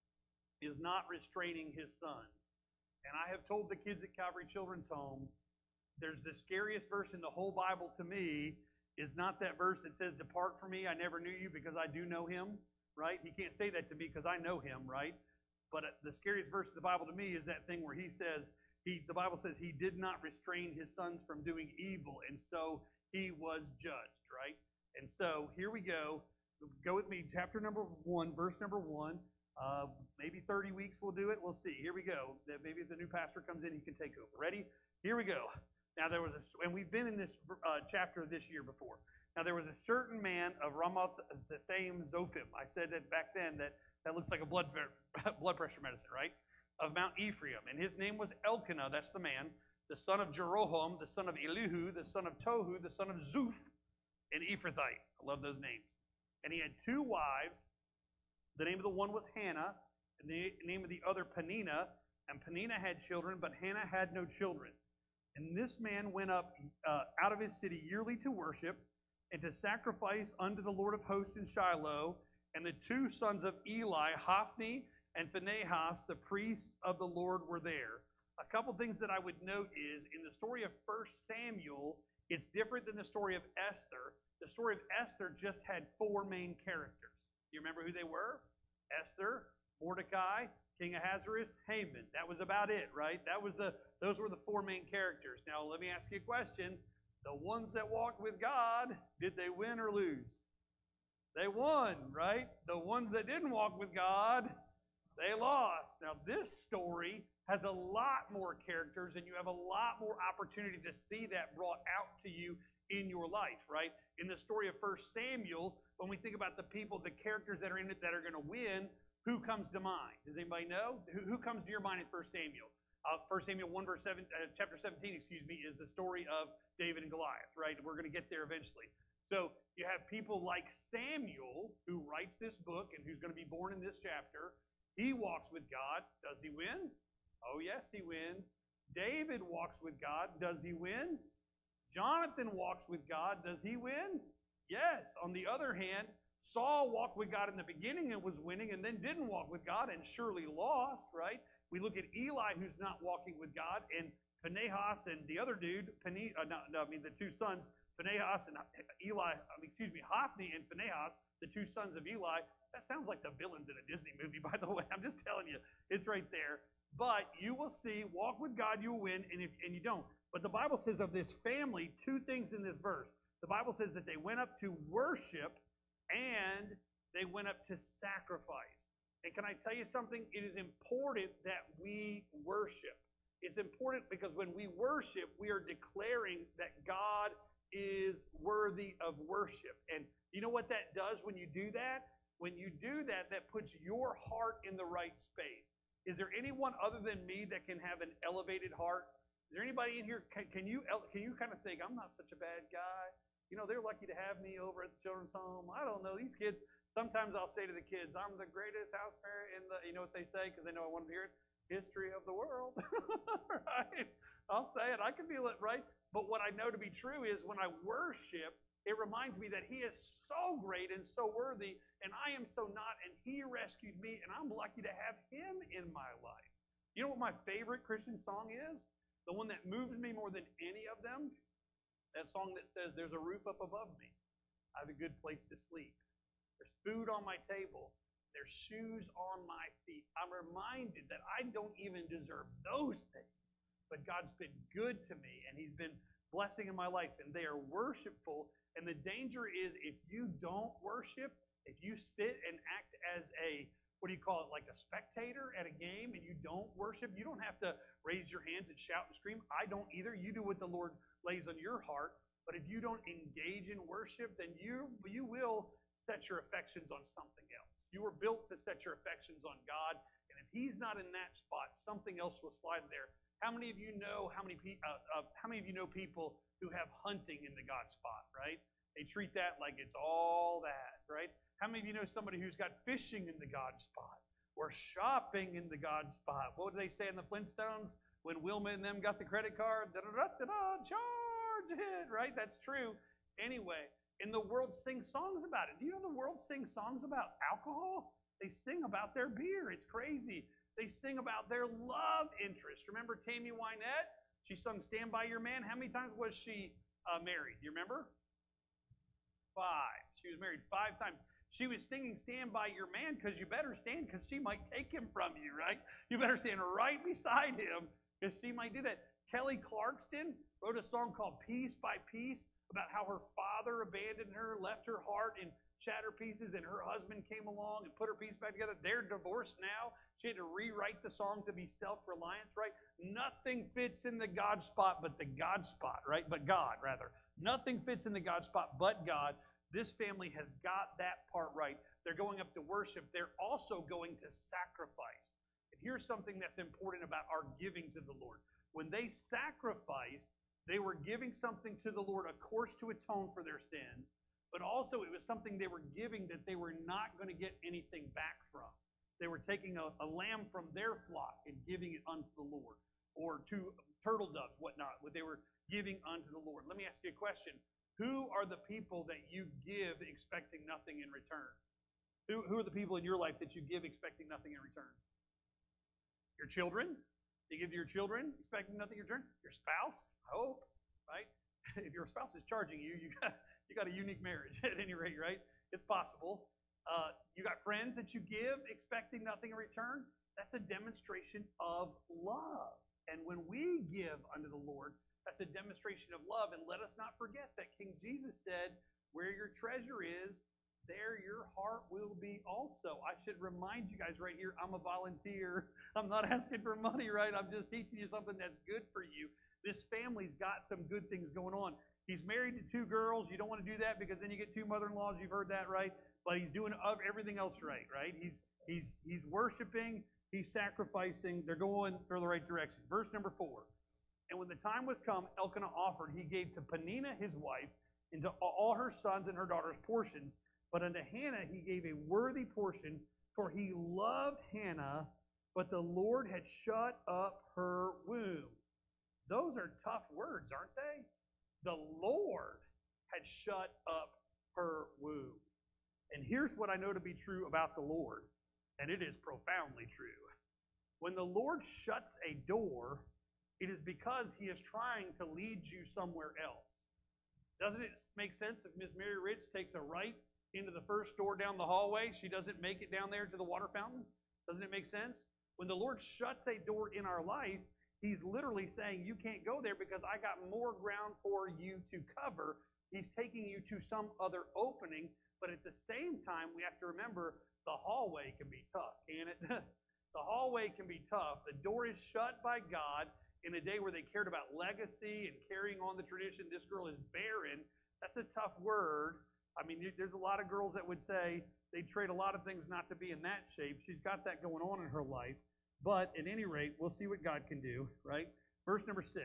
is not restraining his son. And I have told the kids at Calvary Children's Home, there's the scariest verse in the whole Bible to me is not that verse that says, "Depart from me, I never knew you," because I do know him, right? He can't say that to me because I know him, right? But the scariest verse in the Bible to me is that thing where he says, the Bible says he did not restrain his sons from doing evil, and so he was judged, right? And so here we go. Go with me, chapter #1, verse #1. Maybe 30 weeks we'll do it. We'll see. Here we go. Maybe if the new pastor comes in, he can take over. Ready? Here we go. Now there was and we've been in this chapter this year before. Now there was a certain man of Ramoth Zathaim Zophim. I said that back then that looks like a blood pressure medicine, right? Of Mount Ephraim. And his name was Elkanah, that's the man, the son of Jeroham, the son of Elihu, the son of Tohu, the son of Zuph, an Ephrathite. I love those names. And he had 2 wives. The name of the one was Hannah, and the name of the other Peninnah. And Peninnah had children, but Hannah had no children. And this man went up out of his city yearly to worship and to sacrifice unto the Lord of hosts in Shiloh. And the 2 sons of Eli, Hophni and Phinehas, the priests of the Lord, were there. A couple things that I would note is, in the story of 1 Samuel, it's different than the story of Esther. The story of Esther just had 4 main characters. Do you remember who they were? Esther, Mordecai, King Ahasuerus, Haman. That was about it, right? Those were the 4 main characters. Now, let me ask you a question. The ones that walked with God, did they win or lose? They won, right? The ones that didn't walk with God, they lost. Now, this story has a lot more characters, and you have a lot more opportunity to see that brought out to you in your life, right? In the story of 1 Samuel, when we think about the people, the characters that are in it that are going to win, who comes to mind? Does anybody know? Who comes to your mind in 1 Samuel? 1 Samuel 1 verse 7, chapter 17, is the story of David and Goliath, right? We're going to get there eventually. So you have people like Samuel, who writes this book and who's going to be born in this chapter. He walks with God. Does he win? Oh, yes, he wins. David walks with God. Does he win? Jonathan walks with God. Does he win? Yes. On the other hand, Saul walked with God in the beginning and was winning, and then didn't walk with God and surely lost, right? We look at Eli, who's not walking with God, and Phinehas and the other dude, the 2 sons, Phinehas and Hophni and Phinehas, the 2 sons of Eli. That sounds like the villains in a Disney movie, by the way. I'm just telling you, it's right there. But you will see, walk with God, you will win, and you don't. But the Bible says of this family, 2 things in this verse. The Bible says that they went up to worship and they went up to sacrifice. And can I tell you something? It is important that we worship. It's important because when we worship, we are declaring that God is worthy of worship. And you know what that does when you do that? When you do that, that puts your heart in the right space. Is there anyone other than me that can have an elevated heart? Is there anybody in here, can you kind of think, I'm not such a bad guy? You know, they're lucky to have me over at the children's home. I don't know, these kids, sometimes I'll say to the kids, I'm the greatest house parent in the, you know what they say, because they know I want them to hear it, history of the world, right? I'll say it, I can feel it, right? But what I know to be true is when I worship, it reminds me that he is so great and so worthy, and I am so not, and he rescued me, and I'm lucky to have him in my life. You know what my favorite Christian song is? The one that moves me more than any of them? That song that says, there's a roof up above me. I have a good place to sleep. There's food on my table. There's shoes on my feet. I'm reminded that I don't even deserve those things. But God's been good to me, and He's been blessing in my life, and they are worshipful. And the danger is if you don't worship, if you sit and act as a, what do you call it, like a spectator at a game, and you don't worship, you don't have to raise your hands and shout and scream. I don't either. You do what the Lord lays on your heart. But if you don't engage in worship, then you will set your affections on something else. You were built to set your affections on God, and if He's not in that spot, something else will slide there. How many of you know how many of you know people who have hunting in the God spot, right? They treat that like it's all that, right? How many of you know somebody who's got fishing in the God spot or shopping in the God spot? What did they say in the Flintstones when Wilma and them got the credit card? Da-da-da-da-da, charge it, right? That's true. Anyway, and the world sings songs about it. Do you know the world sings songs about alcohol? They sing about their beer. It's crazy. They sing about their love interest. Remember Tammy Wynette? She sung Stand By Your Man. How many times was she married? Do you remember? 5. She was married 5 times. She was singing Stand By Your Man because you better stand because she might take him from you, right? You better stand right beside him because she might do that. Kelly Clarkson wrote a song called Piece by Piece about how her father abandoned her, left her heart in shattered pieces, and her husband came along and put her piece back together. They're divorced now. She had to rewrite the song to be self-reliant, right? Nothing fits in the God spot but the God spot, right? But God, rather. Nothing fits in the God spot but God. This family has got that part right. They're going up to worship. They're also going to sacrifice. And here's something that's important about our giving to the Lord. When they sacrificed, they were giving something to the Lord, of course, to atone for their sins, but also it was something they were giving that they were not going to get anything back from. They were taking a lamb from their flock and giving it unto the Lord, or 2 turtle doves, whatnot, what they were giving unto the Lord. Let me ask you a question. Who are the people that you give expecting nothing in return? Who are the people in your life that you give expecting nothing in return? Your children? You give to your children expecting nothing in return? Your spouse? I hope, right? If your spouse is charging you, you got a unique marriage at any rate, right? It's possible. You got friends that you give expecting nothing in return. That's a demonstration of love. And when we give unto the Lord, that's a demonstration of love. And let us not forget that King Jesus said, where your treasure is, there your heart will be also. I should remind you guys right here, I'm a volunteer. I'm not asking for money, right? I'm just teaching you something that's good for you. This family's got some good things going on. He's married to 2 girls. You don't want to do that because then you get 2 mother-in-laws. You've heard that, right? But he's doing everything else right, right? He's worshiping. He's sacrificing. They're going for the right direction. Verse number 4. And when the time was come, Elkanah offered. He gave to Peninnah his wife and to all her sons and her daughters portions. But unto Hannah he gave a worthy portion, for he loved Hannah, but the Lord had shut up her womb. Those are tough words, aren't they? The Lord had shut up her womb. And here's what I know to be true about the Lord, and it is profoundly true. When the Lord shuts a door, it is because He is trying to lead you somewhere else. Doesn't it make sense if Miss Mary Rich takes a right into the first door down the hallway, she doesn't make it down there to the water fountain? Doesn't it make sense? When the Lord shuts a door in our life, He's literally saying, you can't go there because I got more ground for you to cover. He's taking you to some other opening, but at the same time, we have to remember the hallway can be tough, can't it? The hallway can be tough. The door is shut by God in a day where they cared about legacy and carrying on the tradition. This girl is barren. That's a tough word. I mean, there's a lot of girls that would say they'd trade a lot of things not to be in that shape. She's got that going on in her life. But at any rate, we'll see what God can do, right? Verse number 6.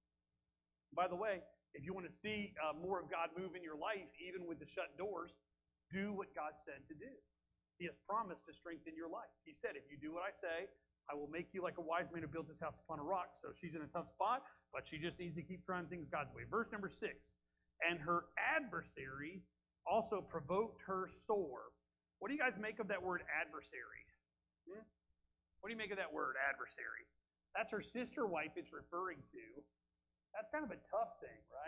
By the way, if you want to see more of God move in your life, even with the shut doors, do what God said to do. He has promised to strengthen your life. He said, if you do what I say, I will make you like a wise man who built his house upon a rock. So she's in a tough spot, but she just needs to keep trying things God's way. Verse number 6. And her adversary also provoked her sore. What do you guys make of that word adversary? What do you make of that word adversary? That's her sister wife it's referring to. That's kind of a tough thing, right?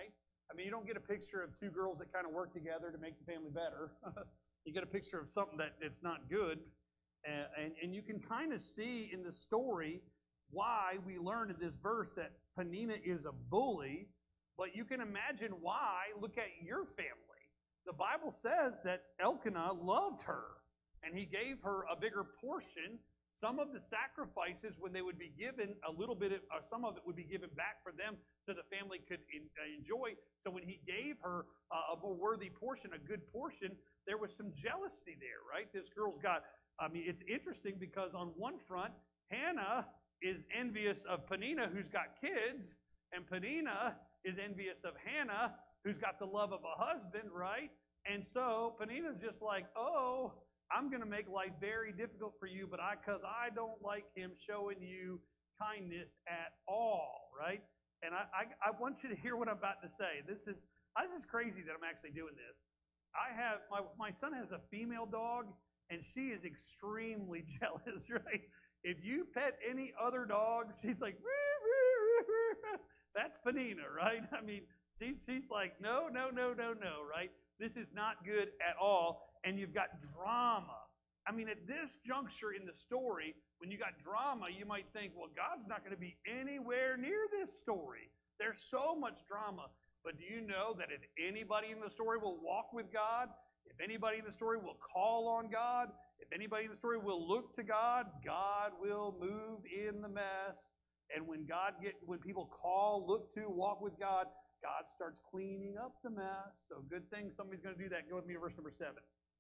I mean, you don't get a picture of two girls that kind of work together to make the family better. You get a picture of something that's not good. And you can kind of see in the story why we learn in this verse that Peninnah is a bully, but you can imagine why. Look at your family. The Bible says that Elkanah loved her, and he gave her a bigger portion. Some of the sacrifices, when they would be given, a little bit, some of it would be given back for them so the family could enjoy. So when he gave her a more worthy portion, a good portion, there was some jealousy there, right? This girl's got, I mean, it's interesting because on one front, Hannah is envious of Peninnah, who's got kids, and Peninnah is envious of Hannah, who's got the love of a husband, right? And so Peninnah's just like, oh, I'm going to make life very difficult for you, but because I don't like him showing you kindness at all, right? And I want you to hear what I'm about to say. This is crazy that I'm actually doing this. I have, my son has a female dog, and she is extremely jealous, right? If you pet any other dog, she's like, woo, woo, woo, woo. That's Peninnah, right? I mean, she's like, no, right? This is not good at all. And you've got drama. I mean, at this juncture in the story, when you got drama, you might think, well, God's not going to be anywhere near this story. There's so much drama. But do you know that if anybody in the story will walk with God, if anybody in the story will call on God, if anybody in the story will look to God, God will move in the mess. And when people call, look to, walk with God, God starts cleaning up the mess. So good thing somebody's going to do that. Go with me to verse number 7.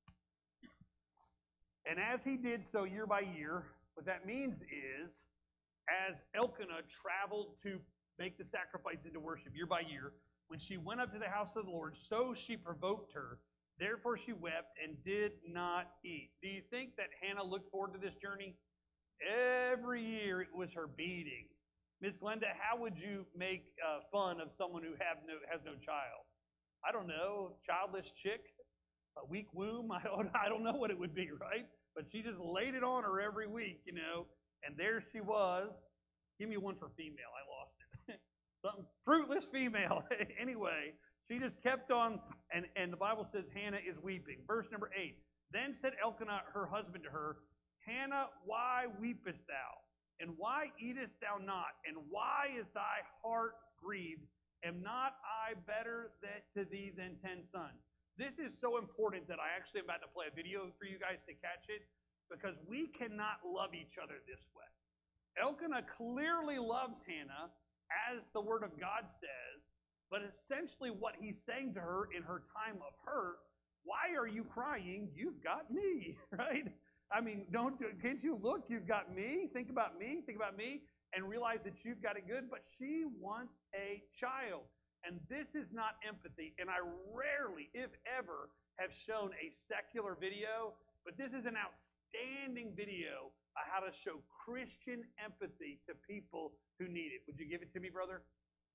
And as he did so year by year, what that means is, as Elkanah traveled to make the sacrifice into worship year by year, when she went up to the house of the Lord, so she provoked her. Therefore she wept and did not eat. Do you think that Hannah looked forward to this journey? Every year it was her beating. Miss Glenda, how would you make fun of someone who has no child? I don't know, childless chick, a weak womb. I don't know what it would be, right? But she just laid it on her every week, you know. And there she was. Give me one for female. I lost it. Something fruitless female. Anyway, she just kept on, and the Bible says Hannah is weeping. Verse number 8. Then said Elkanah, her husband, to her, Hannah, why weepest thou? And why eatest thou not? And why is thy heart grieved? Am not I better to thee than 10 sons? This is so important that I actually am about to play a video for you guys to catch it, because we cannot love each other this way. Elkanah clearly loves Hannah, as the Word of God says, but essentially what he's saying to her in her time of hurt, why are you crying? You've got me, right? I mean, can't you look? You've got me. Think about me, and realize that you've got it good. But she wants a child. And this is not empathy. And I rarely, if ever, have shown a secular video, but this is an outstanding video on how to show Christian empathy to people who need it. Would you give it to me, brother?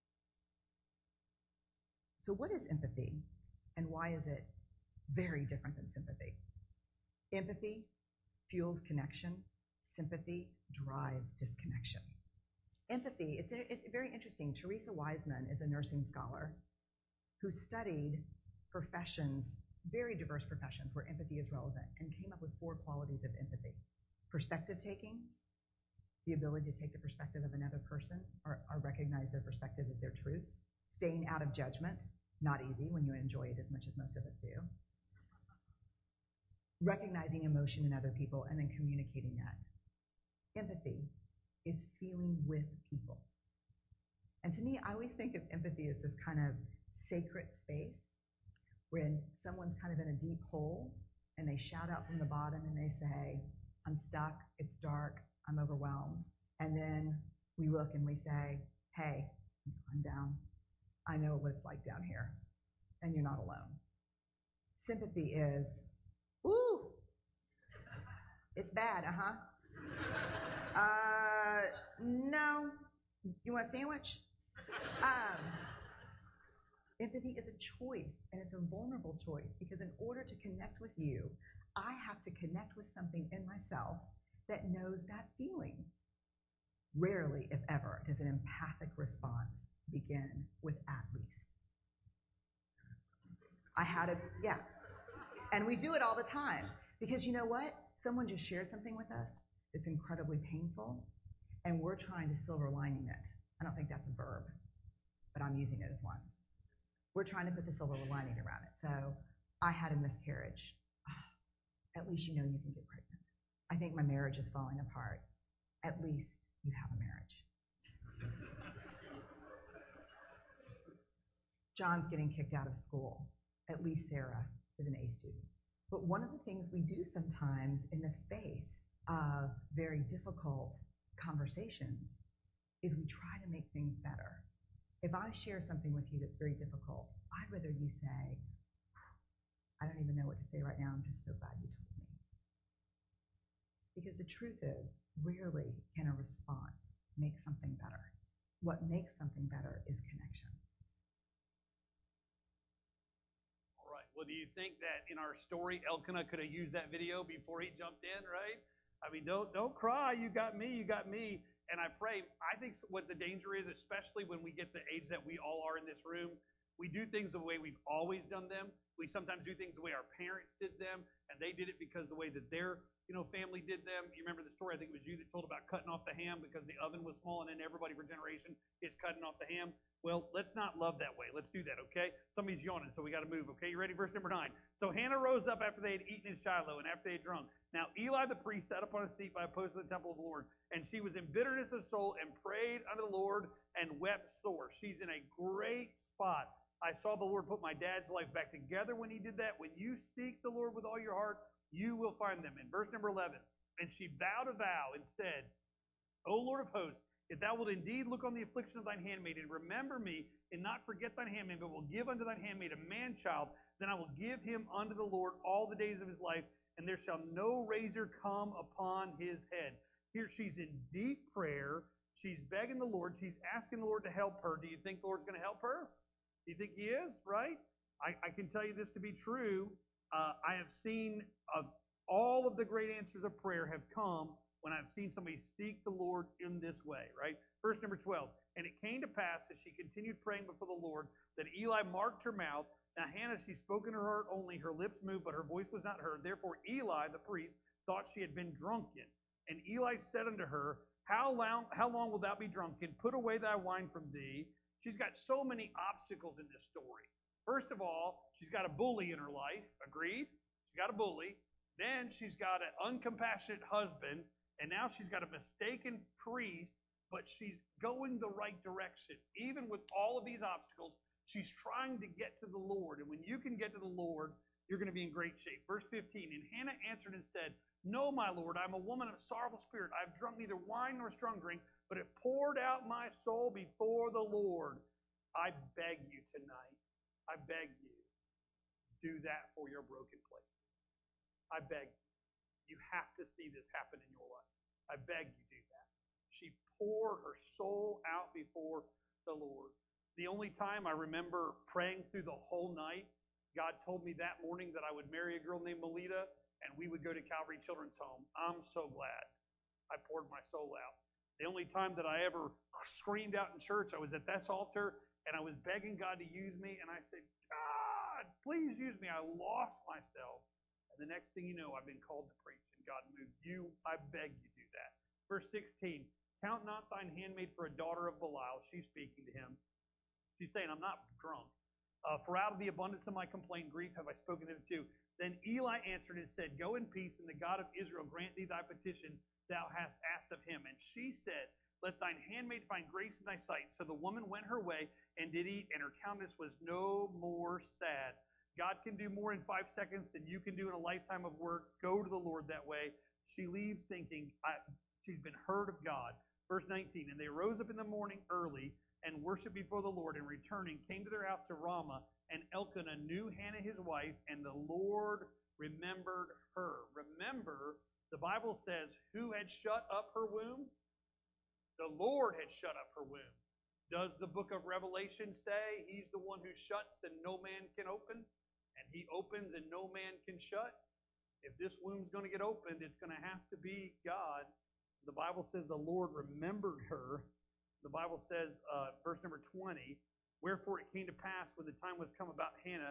So what is empathy, and why is it very different than sympathy? Empathy fuels connection. Sympathy drives disconnection. Empathy, it's very interesting. Teresa Wiseman is a nursing scholar who studied professions, very diverse professions where empathy is relevant, and came up with 4 qualities of empathy. Perspective taking, the ability to take the perspective of another person or recognize their perspective as their truth. Staying out of judgment, not easy when you enjoy it as much as most of us do. Recognizing emotion in other people and then communicating that. Empathy is feeling with people. And to me, I always think of empathy as this kind of sacred space when someone's kind of in a deep hole and they shout out from the bottom and they say, I'm stuck, it's dark, I'm overwhelmed. And then we look and we say, hey, I'm down. I know what it's like down here, and you're not alone. Sympathy is, ooh, it's bad, no, you want a sandwich? Empathy is a choice, and it's a vulnerable choice, because in order to connect with you, I have to connect with something in myself that knows that feeling. Rarely, if ever, does an empathic response begin with at least. Yeah. And we do it all the time. Because you know what? Someone just shared something with us that's incredibly painful, and we're trying to silver lining it. I don't think that's a verb, but I'm using it as one. We're trying to put the silver lining around it. So I had a miscarriage. At least you know you can get pregnant. I think my marriage is falling apart. At least you have a marriage. John's getting kicked out of school. At least Sarah is an A student. But one of the things we do sometimes in the face of very difficult conversations is we try to make things better. If I share something with you that's very difficult, I'd rather you say, I don't even know what to say right now, I'm just so glad you told me. Because the truth is, rarely can a response make something better. What makes something better is connection. All right. Well, do you think that in our story, Elkanah could have used that video before he jumped in, right? I mean, don't cry. You got me. And I pray, I think what the danger is, especially when we get the age that we all are in this room, we do things the way we've always done them. We sometimes do things the way our parents did them, and they did it because the way that their family did them. You remember the story, I think it was you that told about cutting off the ham because the oven was small, and then everybody for a generation is cutting off the ham. Well, let's not love that way. Let's do that, okay? Somebody's yawning, so we got to move, okay? You ready? Verse number 9. So Hannah rose up after they had eaten in Shiloh and after they had drunk. Now Eli the priest sat upon a seat by opposed to the temple of the Lord, and she was in bitterness of soul and prayed unto the Lord and wept sore. She's in a great spot. I saw the Lord put my dad's life back together when he did that. When you seek the Lord with all your heart, you will find them. In verse number 11, and she vowed a vow and said, O Lord of hosts, if thou wilt indeed look on the affliction of thine handmaid, and remember me, and not forget thine handmaid, but will give unto thine handmaid a man-child, then I will give him unto the Lord all the days of his life, and there shall no razor come upon his head. Here she's in deep prayer. She's begging the Lord. She's asking the Lord to help her. Do you think the Lord's going to help her? Do you think he is? Right? I can tell you this to be true. I have seen all of the great answers of prayer have come when I've seen somebody seek the Lord in this way, right? Verse number 12. And it came to pass as she continued praying before the Lord that Eli marked her mouth. Now Hannah, she spoke in her heart only, her lips moved, but her voice was not heard. Therefore Eli, the priest, thought she had been drunken. And Eli said unto her, How long wilt thou be drunken? Put away thy wine from thee. She's got so many obstacles in this story. First of all, she's got a bully in her life. Agreed? She's got a bully. Then she's got an uncompassionate husband. And now she's got a mistaken priest, but she's going the right direction. Even with all of these obstacles, she's trying to get to the Lord. And when you can get to the Lord, you're going to be in great shape. Verse 15, and Hannah answered and said, No, my Lord, I'm a woman of sorrowful spirit. I have drunk neither wine nor strong drink, but have poured out my soul before the Lord. I beg you tonight, I beg you, do that for your broken place. I beg you. You have to see this happen in your life. I beg you do that. She poured her soul out before the Lord. The only time I remember praying through the whole night, God told me that morning that I would marry a girl named Melita, and we would go to Calvary Children's Home. I'm so glad I poured my soul out. The only time that I ever screamed out in church, I was at this altar, and I was begging God to use me, and I said, God, please use me. I lost myself. The next thing you know, I've been called to preach, and God moved you. I beg you do that. Verse 16, count not thine handmaid for a daughter of Belial. She's speaking to him. She's saying, I'm not drunk. For out of the abundance of my complaint, grief have I spoken thereto. Then Eli answered and said, Go in peace, and the God of Israel grant thee thy petition thou hast asked of him. And she said, Let thine handmaid find grace in thy sight. So the woman went her way and did eat, and her countenance was no more sad. God can do more in 5 seconds than you can do in a lifetime of work. Go to the Lord that way. She leaves thinking she's been heard of God. Verse 19, and they rose up in the morning early and worshiped before the Lord, and returning came to their house to Ramah, and Elkanah knew Hannah his wife, and the Lord remembered her. Remember, the Bible says, who had shut up her womb? The Lord had shut up her womb. Does the book of Revelation say he's the one who shuts and no man can open? And he opens and no man can shut? If this womb's going to get opened, it's going to have to be God. The Bible says the Lord remembered her. The Bible says, verse number 20, Wherefore it came to pass when the time was come about Hannah,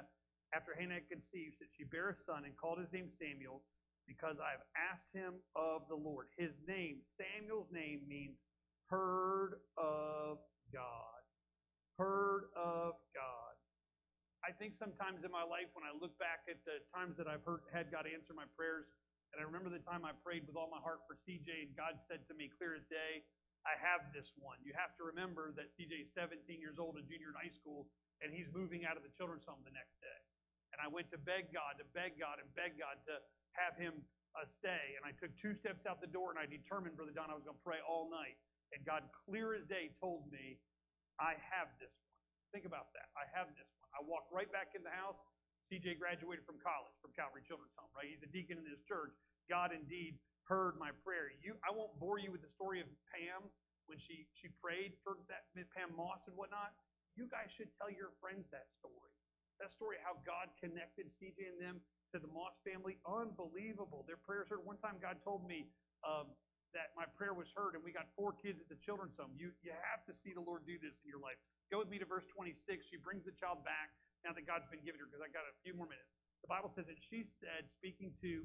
after Hannah had conceived, that she bare a son and called his name Samuel, because I have asked him of the Lord. His name, Samuel's name, means heard of God. Heard of God. I think sometimes in my life when I look back at the times that I've had God answer my prayers, and I remember the time I prayed with all my heart for CJ, and God said to me clear as day, I have this one. You have to remember that CJ is 17 years old, a junior in high school, and he's moving out of the children's home the next day. And I went to beg God, and beg God to have him stay. And I took 2 steps out the door, and I determined, Brother Don, I was going to pray all night. And God, clear as day, told me, I have this one. Think about that. I have this one. I walked right back in the house. CJ graduated from college, from Calvary Children's Home, right? He's a deacon in this church. God indeed heard my prayer. I won't bore you with the story of Pam when she prayed for that, Pam Moss and whatnot. You guys should tell your friends that story. That story, how God connected CJ and them to the Moss family. Unbelievable. Their prayers heard. One time God told me that my prayer was heard, and we got 4 kids at the children's home. You have to see the Lord do this in your life. Go with me to verse 26. She brings the child back now that God's been giving her, because I got a few more minutes. The Bible says that she said, speaking to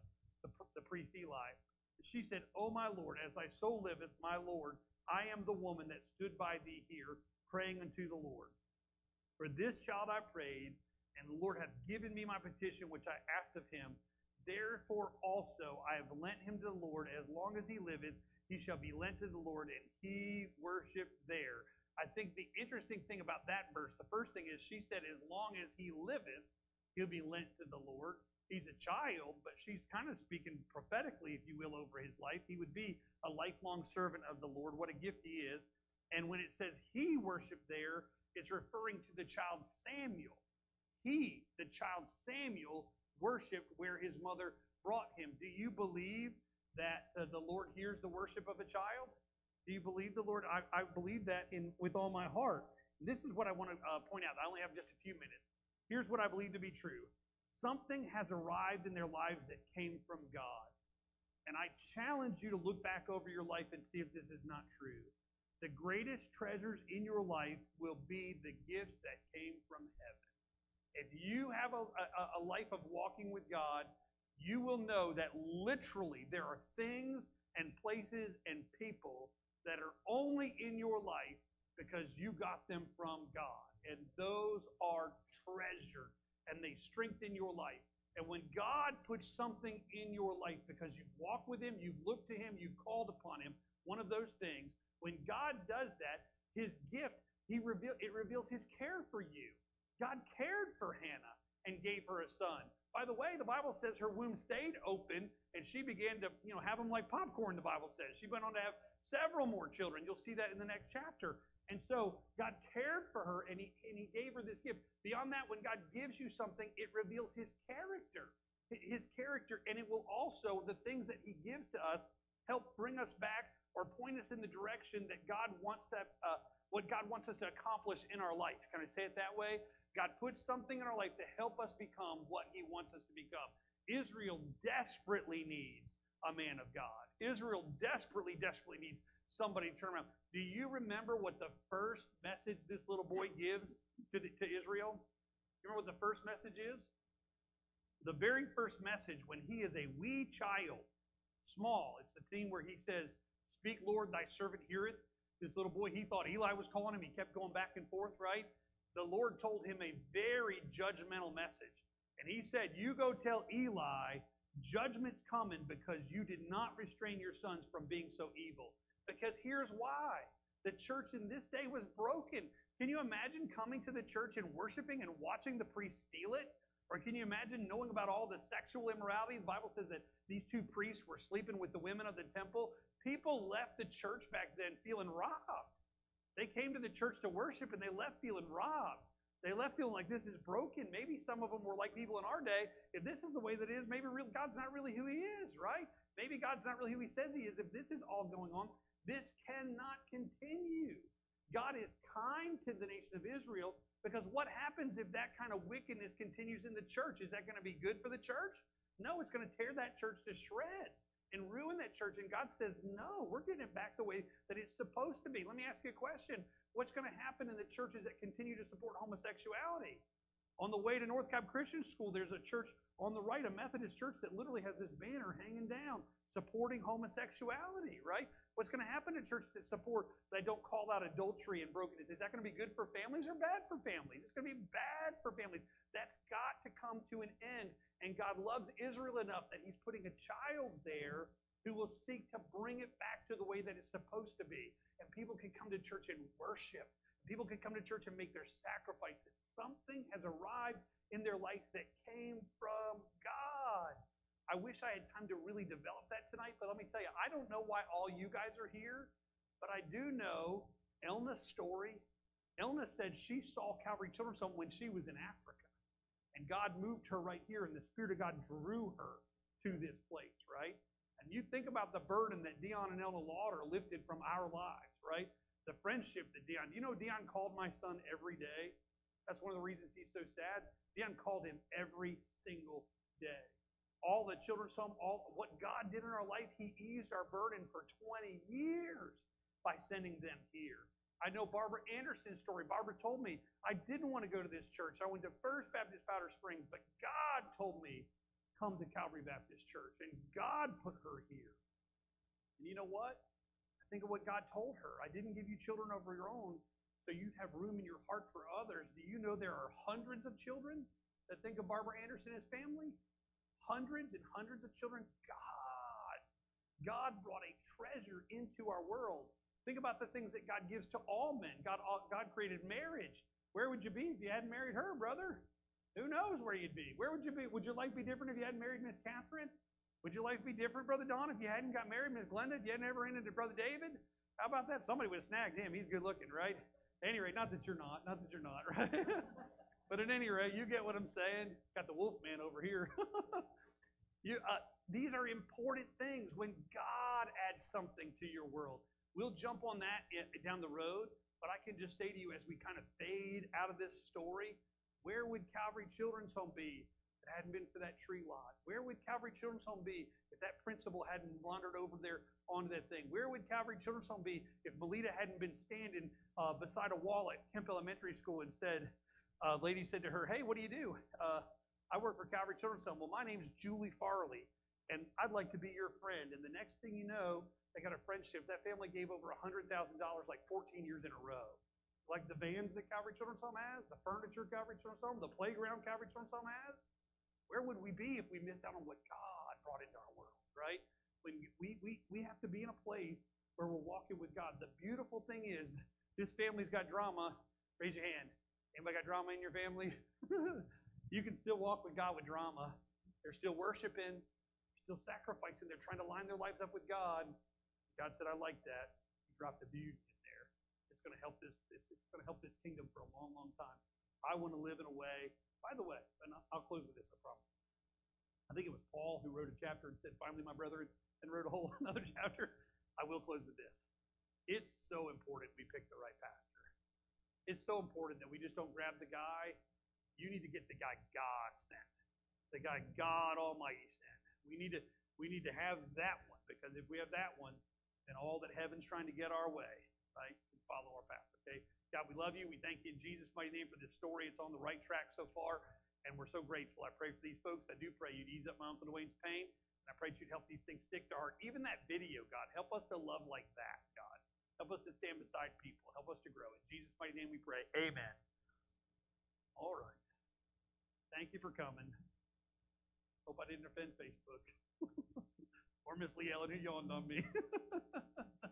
the priest Eli, she said, O my Lord, as thy soul liveth, my Lord, I am the woman that stood by thee here, praying unto the Lord. For this child I prayed, and the Lord hath given me my petition which I asked of him. Therefore also I have lent him to the Lord. As long as he liveth, he shall be lent to the Lord, and he worshiped there. I think the interesting thing about that verse, the first thing is she said, as long as he liveth, he'll be lent to the Lord. He's a child, but she's kind of speaking prophetically, if you will, over his life. He would be a lifelong servant of the Lord. What a gift he is. And when it says he worshiped there, it's referring to the child Samuel. He, the child Samuel, worshiped where his mother brought him. Do you believe that the Lord hears the worship of a child? Do you believe the Lord? I believe that with all my heart. This is what I want to point out. I only have just a few minutes. Here's what I believe to be true. Something has arrived in their lives that came from God. And I challenge you to look back over your life and see if this is not true. The greatest treasures in your life will be the gifts that came from heaven. If you have a life of walking with God, you will know that literally there are things and places and people that are only in your life because you got them from God. And those are treasures, and they strengthen your life. And when God puts something in your life because you've walked with him, you've looked to him, you've called upon him, one of those things, when God does that, his gift, it reveals his care for you. God cared for Hannah and gave her a son. By the way, the Bible says her womb stayed open, and she began to have them like popcorn, the Bible says. She went on to have several more children. You'll see that in the next chapter. And so God cared for her, and he gave her this gift. Beyond that, when God gives you something, it reveals his character. His character, and it will also, the things that he gives to us, help bring us back or point us in the direction that God wants what God wants us to accomplish in our life. Can I say it that way? God puts something in our life to help us become what he wants us to become. Israel desperately needs a man of God. Israel desperately needs somebody to turn around. Do you remember what the first message this little boy gives to Israel? You remember what the first message is? The very first message, when he is a wee child, small, it's the theme where he says, "Speak, Lord, thy servant heareth." This little boy, he thought Eli was calling him. He kept going back and forth, right? The Lord told him a very judgmental message. And he said, you go tell Eli, judgment's coming because you did not restrain your sons from being so evil. Because here's why. The church in this day was broken. Can you imagine coming to the church and worshiping and watching the priest steal it? Or can you imagine knowing about all the sexual immorality? The Bible says that these 2 priests were sleeping with the women of the temple. People left the church back then feeling robbed. They came to the church to worship, and they left feeling robbed. They left feeling like this is broken. Maybe some of them were like people in our day. If this is the way that it is, maybe God's not really who he is, right? Maybe God's not really who he says he is. If this is all going on, this cannot continue. God is kind to the nation of Israel, because what happens if that kind of wickedness continues in the church? Is that going to be good for the church? No, it's going to tear that church to shreds and ruin that church. And God says, no, we're getting it back the way that it's supposed to be. Let me ask you a question. What's going to happen in the churches that continue to support homosexuality? On the way to North Cobb Christian School, there's a church on the right, a Methodist church that literally has this banner hanging down supporting homosexuality, right? What's going to happen to churches that support, they don't call out adultery and brokenness? Is that going to be good for families or bad for families? It's going to be bad for families. That's got to come to an end. And God loves Israel enough that he's putting a child there who will seek to bring it back to the way that it's supposed to be. And people can come to church and worship. People can come to church and make their sacrifices. Something has arrived in their life that came from God. I wish I had time to really develop that tonight, but let me tell you, I don't know why all you guys are here, but I do know Elna's story. Elna said she saw Calvary Children's Home when she was in Africa. And God moved her right here, and the Spirit of God drew her to this place, right? And you think about the burden that Dion and Elna Lauder lifted from our lives, right? The friendship that Dion, Dion called my son every day. That's one of the reasons he's so sad. Dion called him every single day. All the children's home, all what God did in our life, he eased our burden for 20 years by sending them here. I know Barbara Anderson's story. Barbara told me, I didn't want to go to this church. I went to First Baptist Powder Springs, but God told me, come to Calvary Baptist Church. And God put her here. And you know what? Think of what God told her. I didn't give you children over your own, so you'd have room in your heart for others. Do you know there are hundreds of children that think of Barbara Anderson as family? Hundreds and hundreds of children. God brought a treasure into our world. Think about the things that God gives to all men. God created marriage. Where would you be if you hadn't married her, brother? Who knows where you'd be? Where would you be? Would your life be different if you hadn't married Miss Catherine? Would your life be different, Brother Don, if you hadn't got married, Miss Glenda, if you hadn't ever ended to Brother David? How about that? Somebody would have snagged him. He's good looking, right? At any rate, not that you're not, right? But at any rate, you get what I'm saying. Got the wolf man over here. These are important things when God adds something to your world. We'll jump on that down the road, but I can just say to you as we kind of fade out of this story, where would Calvary Children's Home be if it hadn't been for that tree lot? Where would Calvary Children's Home be if that principal hadn't wandered over there onto that thing? Where would Calvary Children's Home be if Melita hadn't been standing beside a wall at Kemp Elementary School and said, lady said to her, hey, what do you do? I work for Calvary Children's Home. Well, my name's Julie Farley, and I'd like to be your friend. And the next thing you know, they got a friendship. That family gave over $100,000 like 14 years in a row. Like the vans that Calvary Children's Home has, the furniture Calvary Children's Home, the playground Calvary Children's Home has. Where would we be if we missed out on what God brought into our world, right? When we have to be in a place where we're walking with God. The beautiful thing is, this family's got drama. Raise your hand. Anybody got drama in your family? You can still walk with God with drama. They're still worshiping, still sacrificing. They're trying to line their lives up with God. God said, I like that. He dropped the beauty in there. It's going to help this kingdom for a long, long time. I want to live in a way. By the way, and I'll close with this, I promise. I think it was Paul who wrote a chapter and said, finally, my brethren, and wrote a whole another chapter. I will close with this. It's so important we pick the right pastor. It's so important that we just don't grab the guy. You need to get the guy God sent, the guy God Almighty sent. We need to have that one, because if we have that one, then all that heaven's trying to get our way, right? We follow our path, okay? God, we love you. We thank you in Jesus' mighty name for this story. It's on the right track so far, and we're so grateful. I pray for these folks. I do pray you'd ease up my Uncle Dwayne's pain, and I pray you'd help these things stick to heart. Even that video, God, help us to love like that, God. Help us to stand beside people. Help us to grow. In Jesus' mighty name we pray. Amen. All right. Thank you for coming. Hope I didn't offend Facebook. Or Miss Lee Ellen, who yawned on me.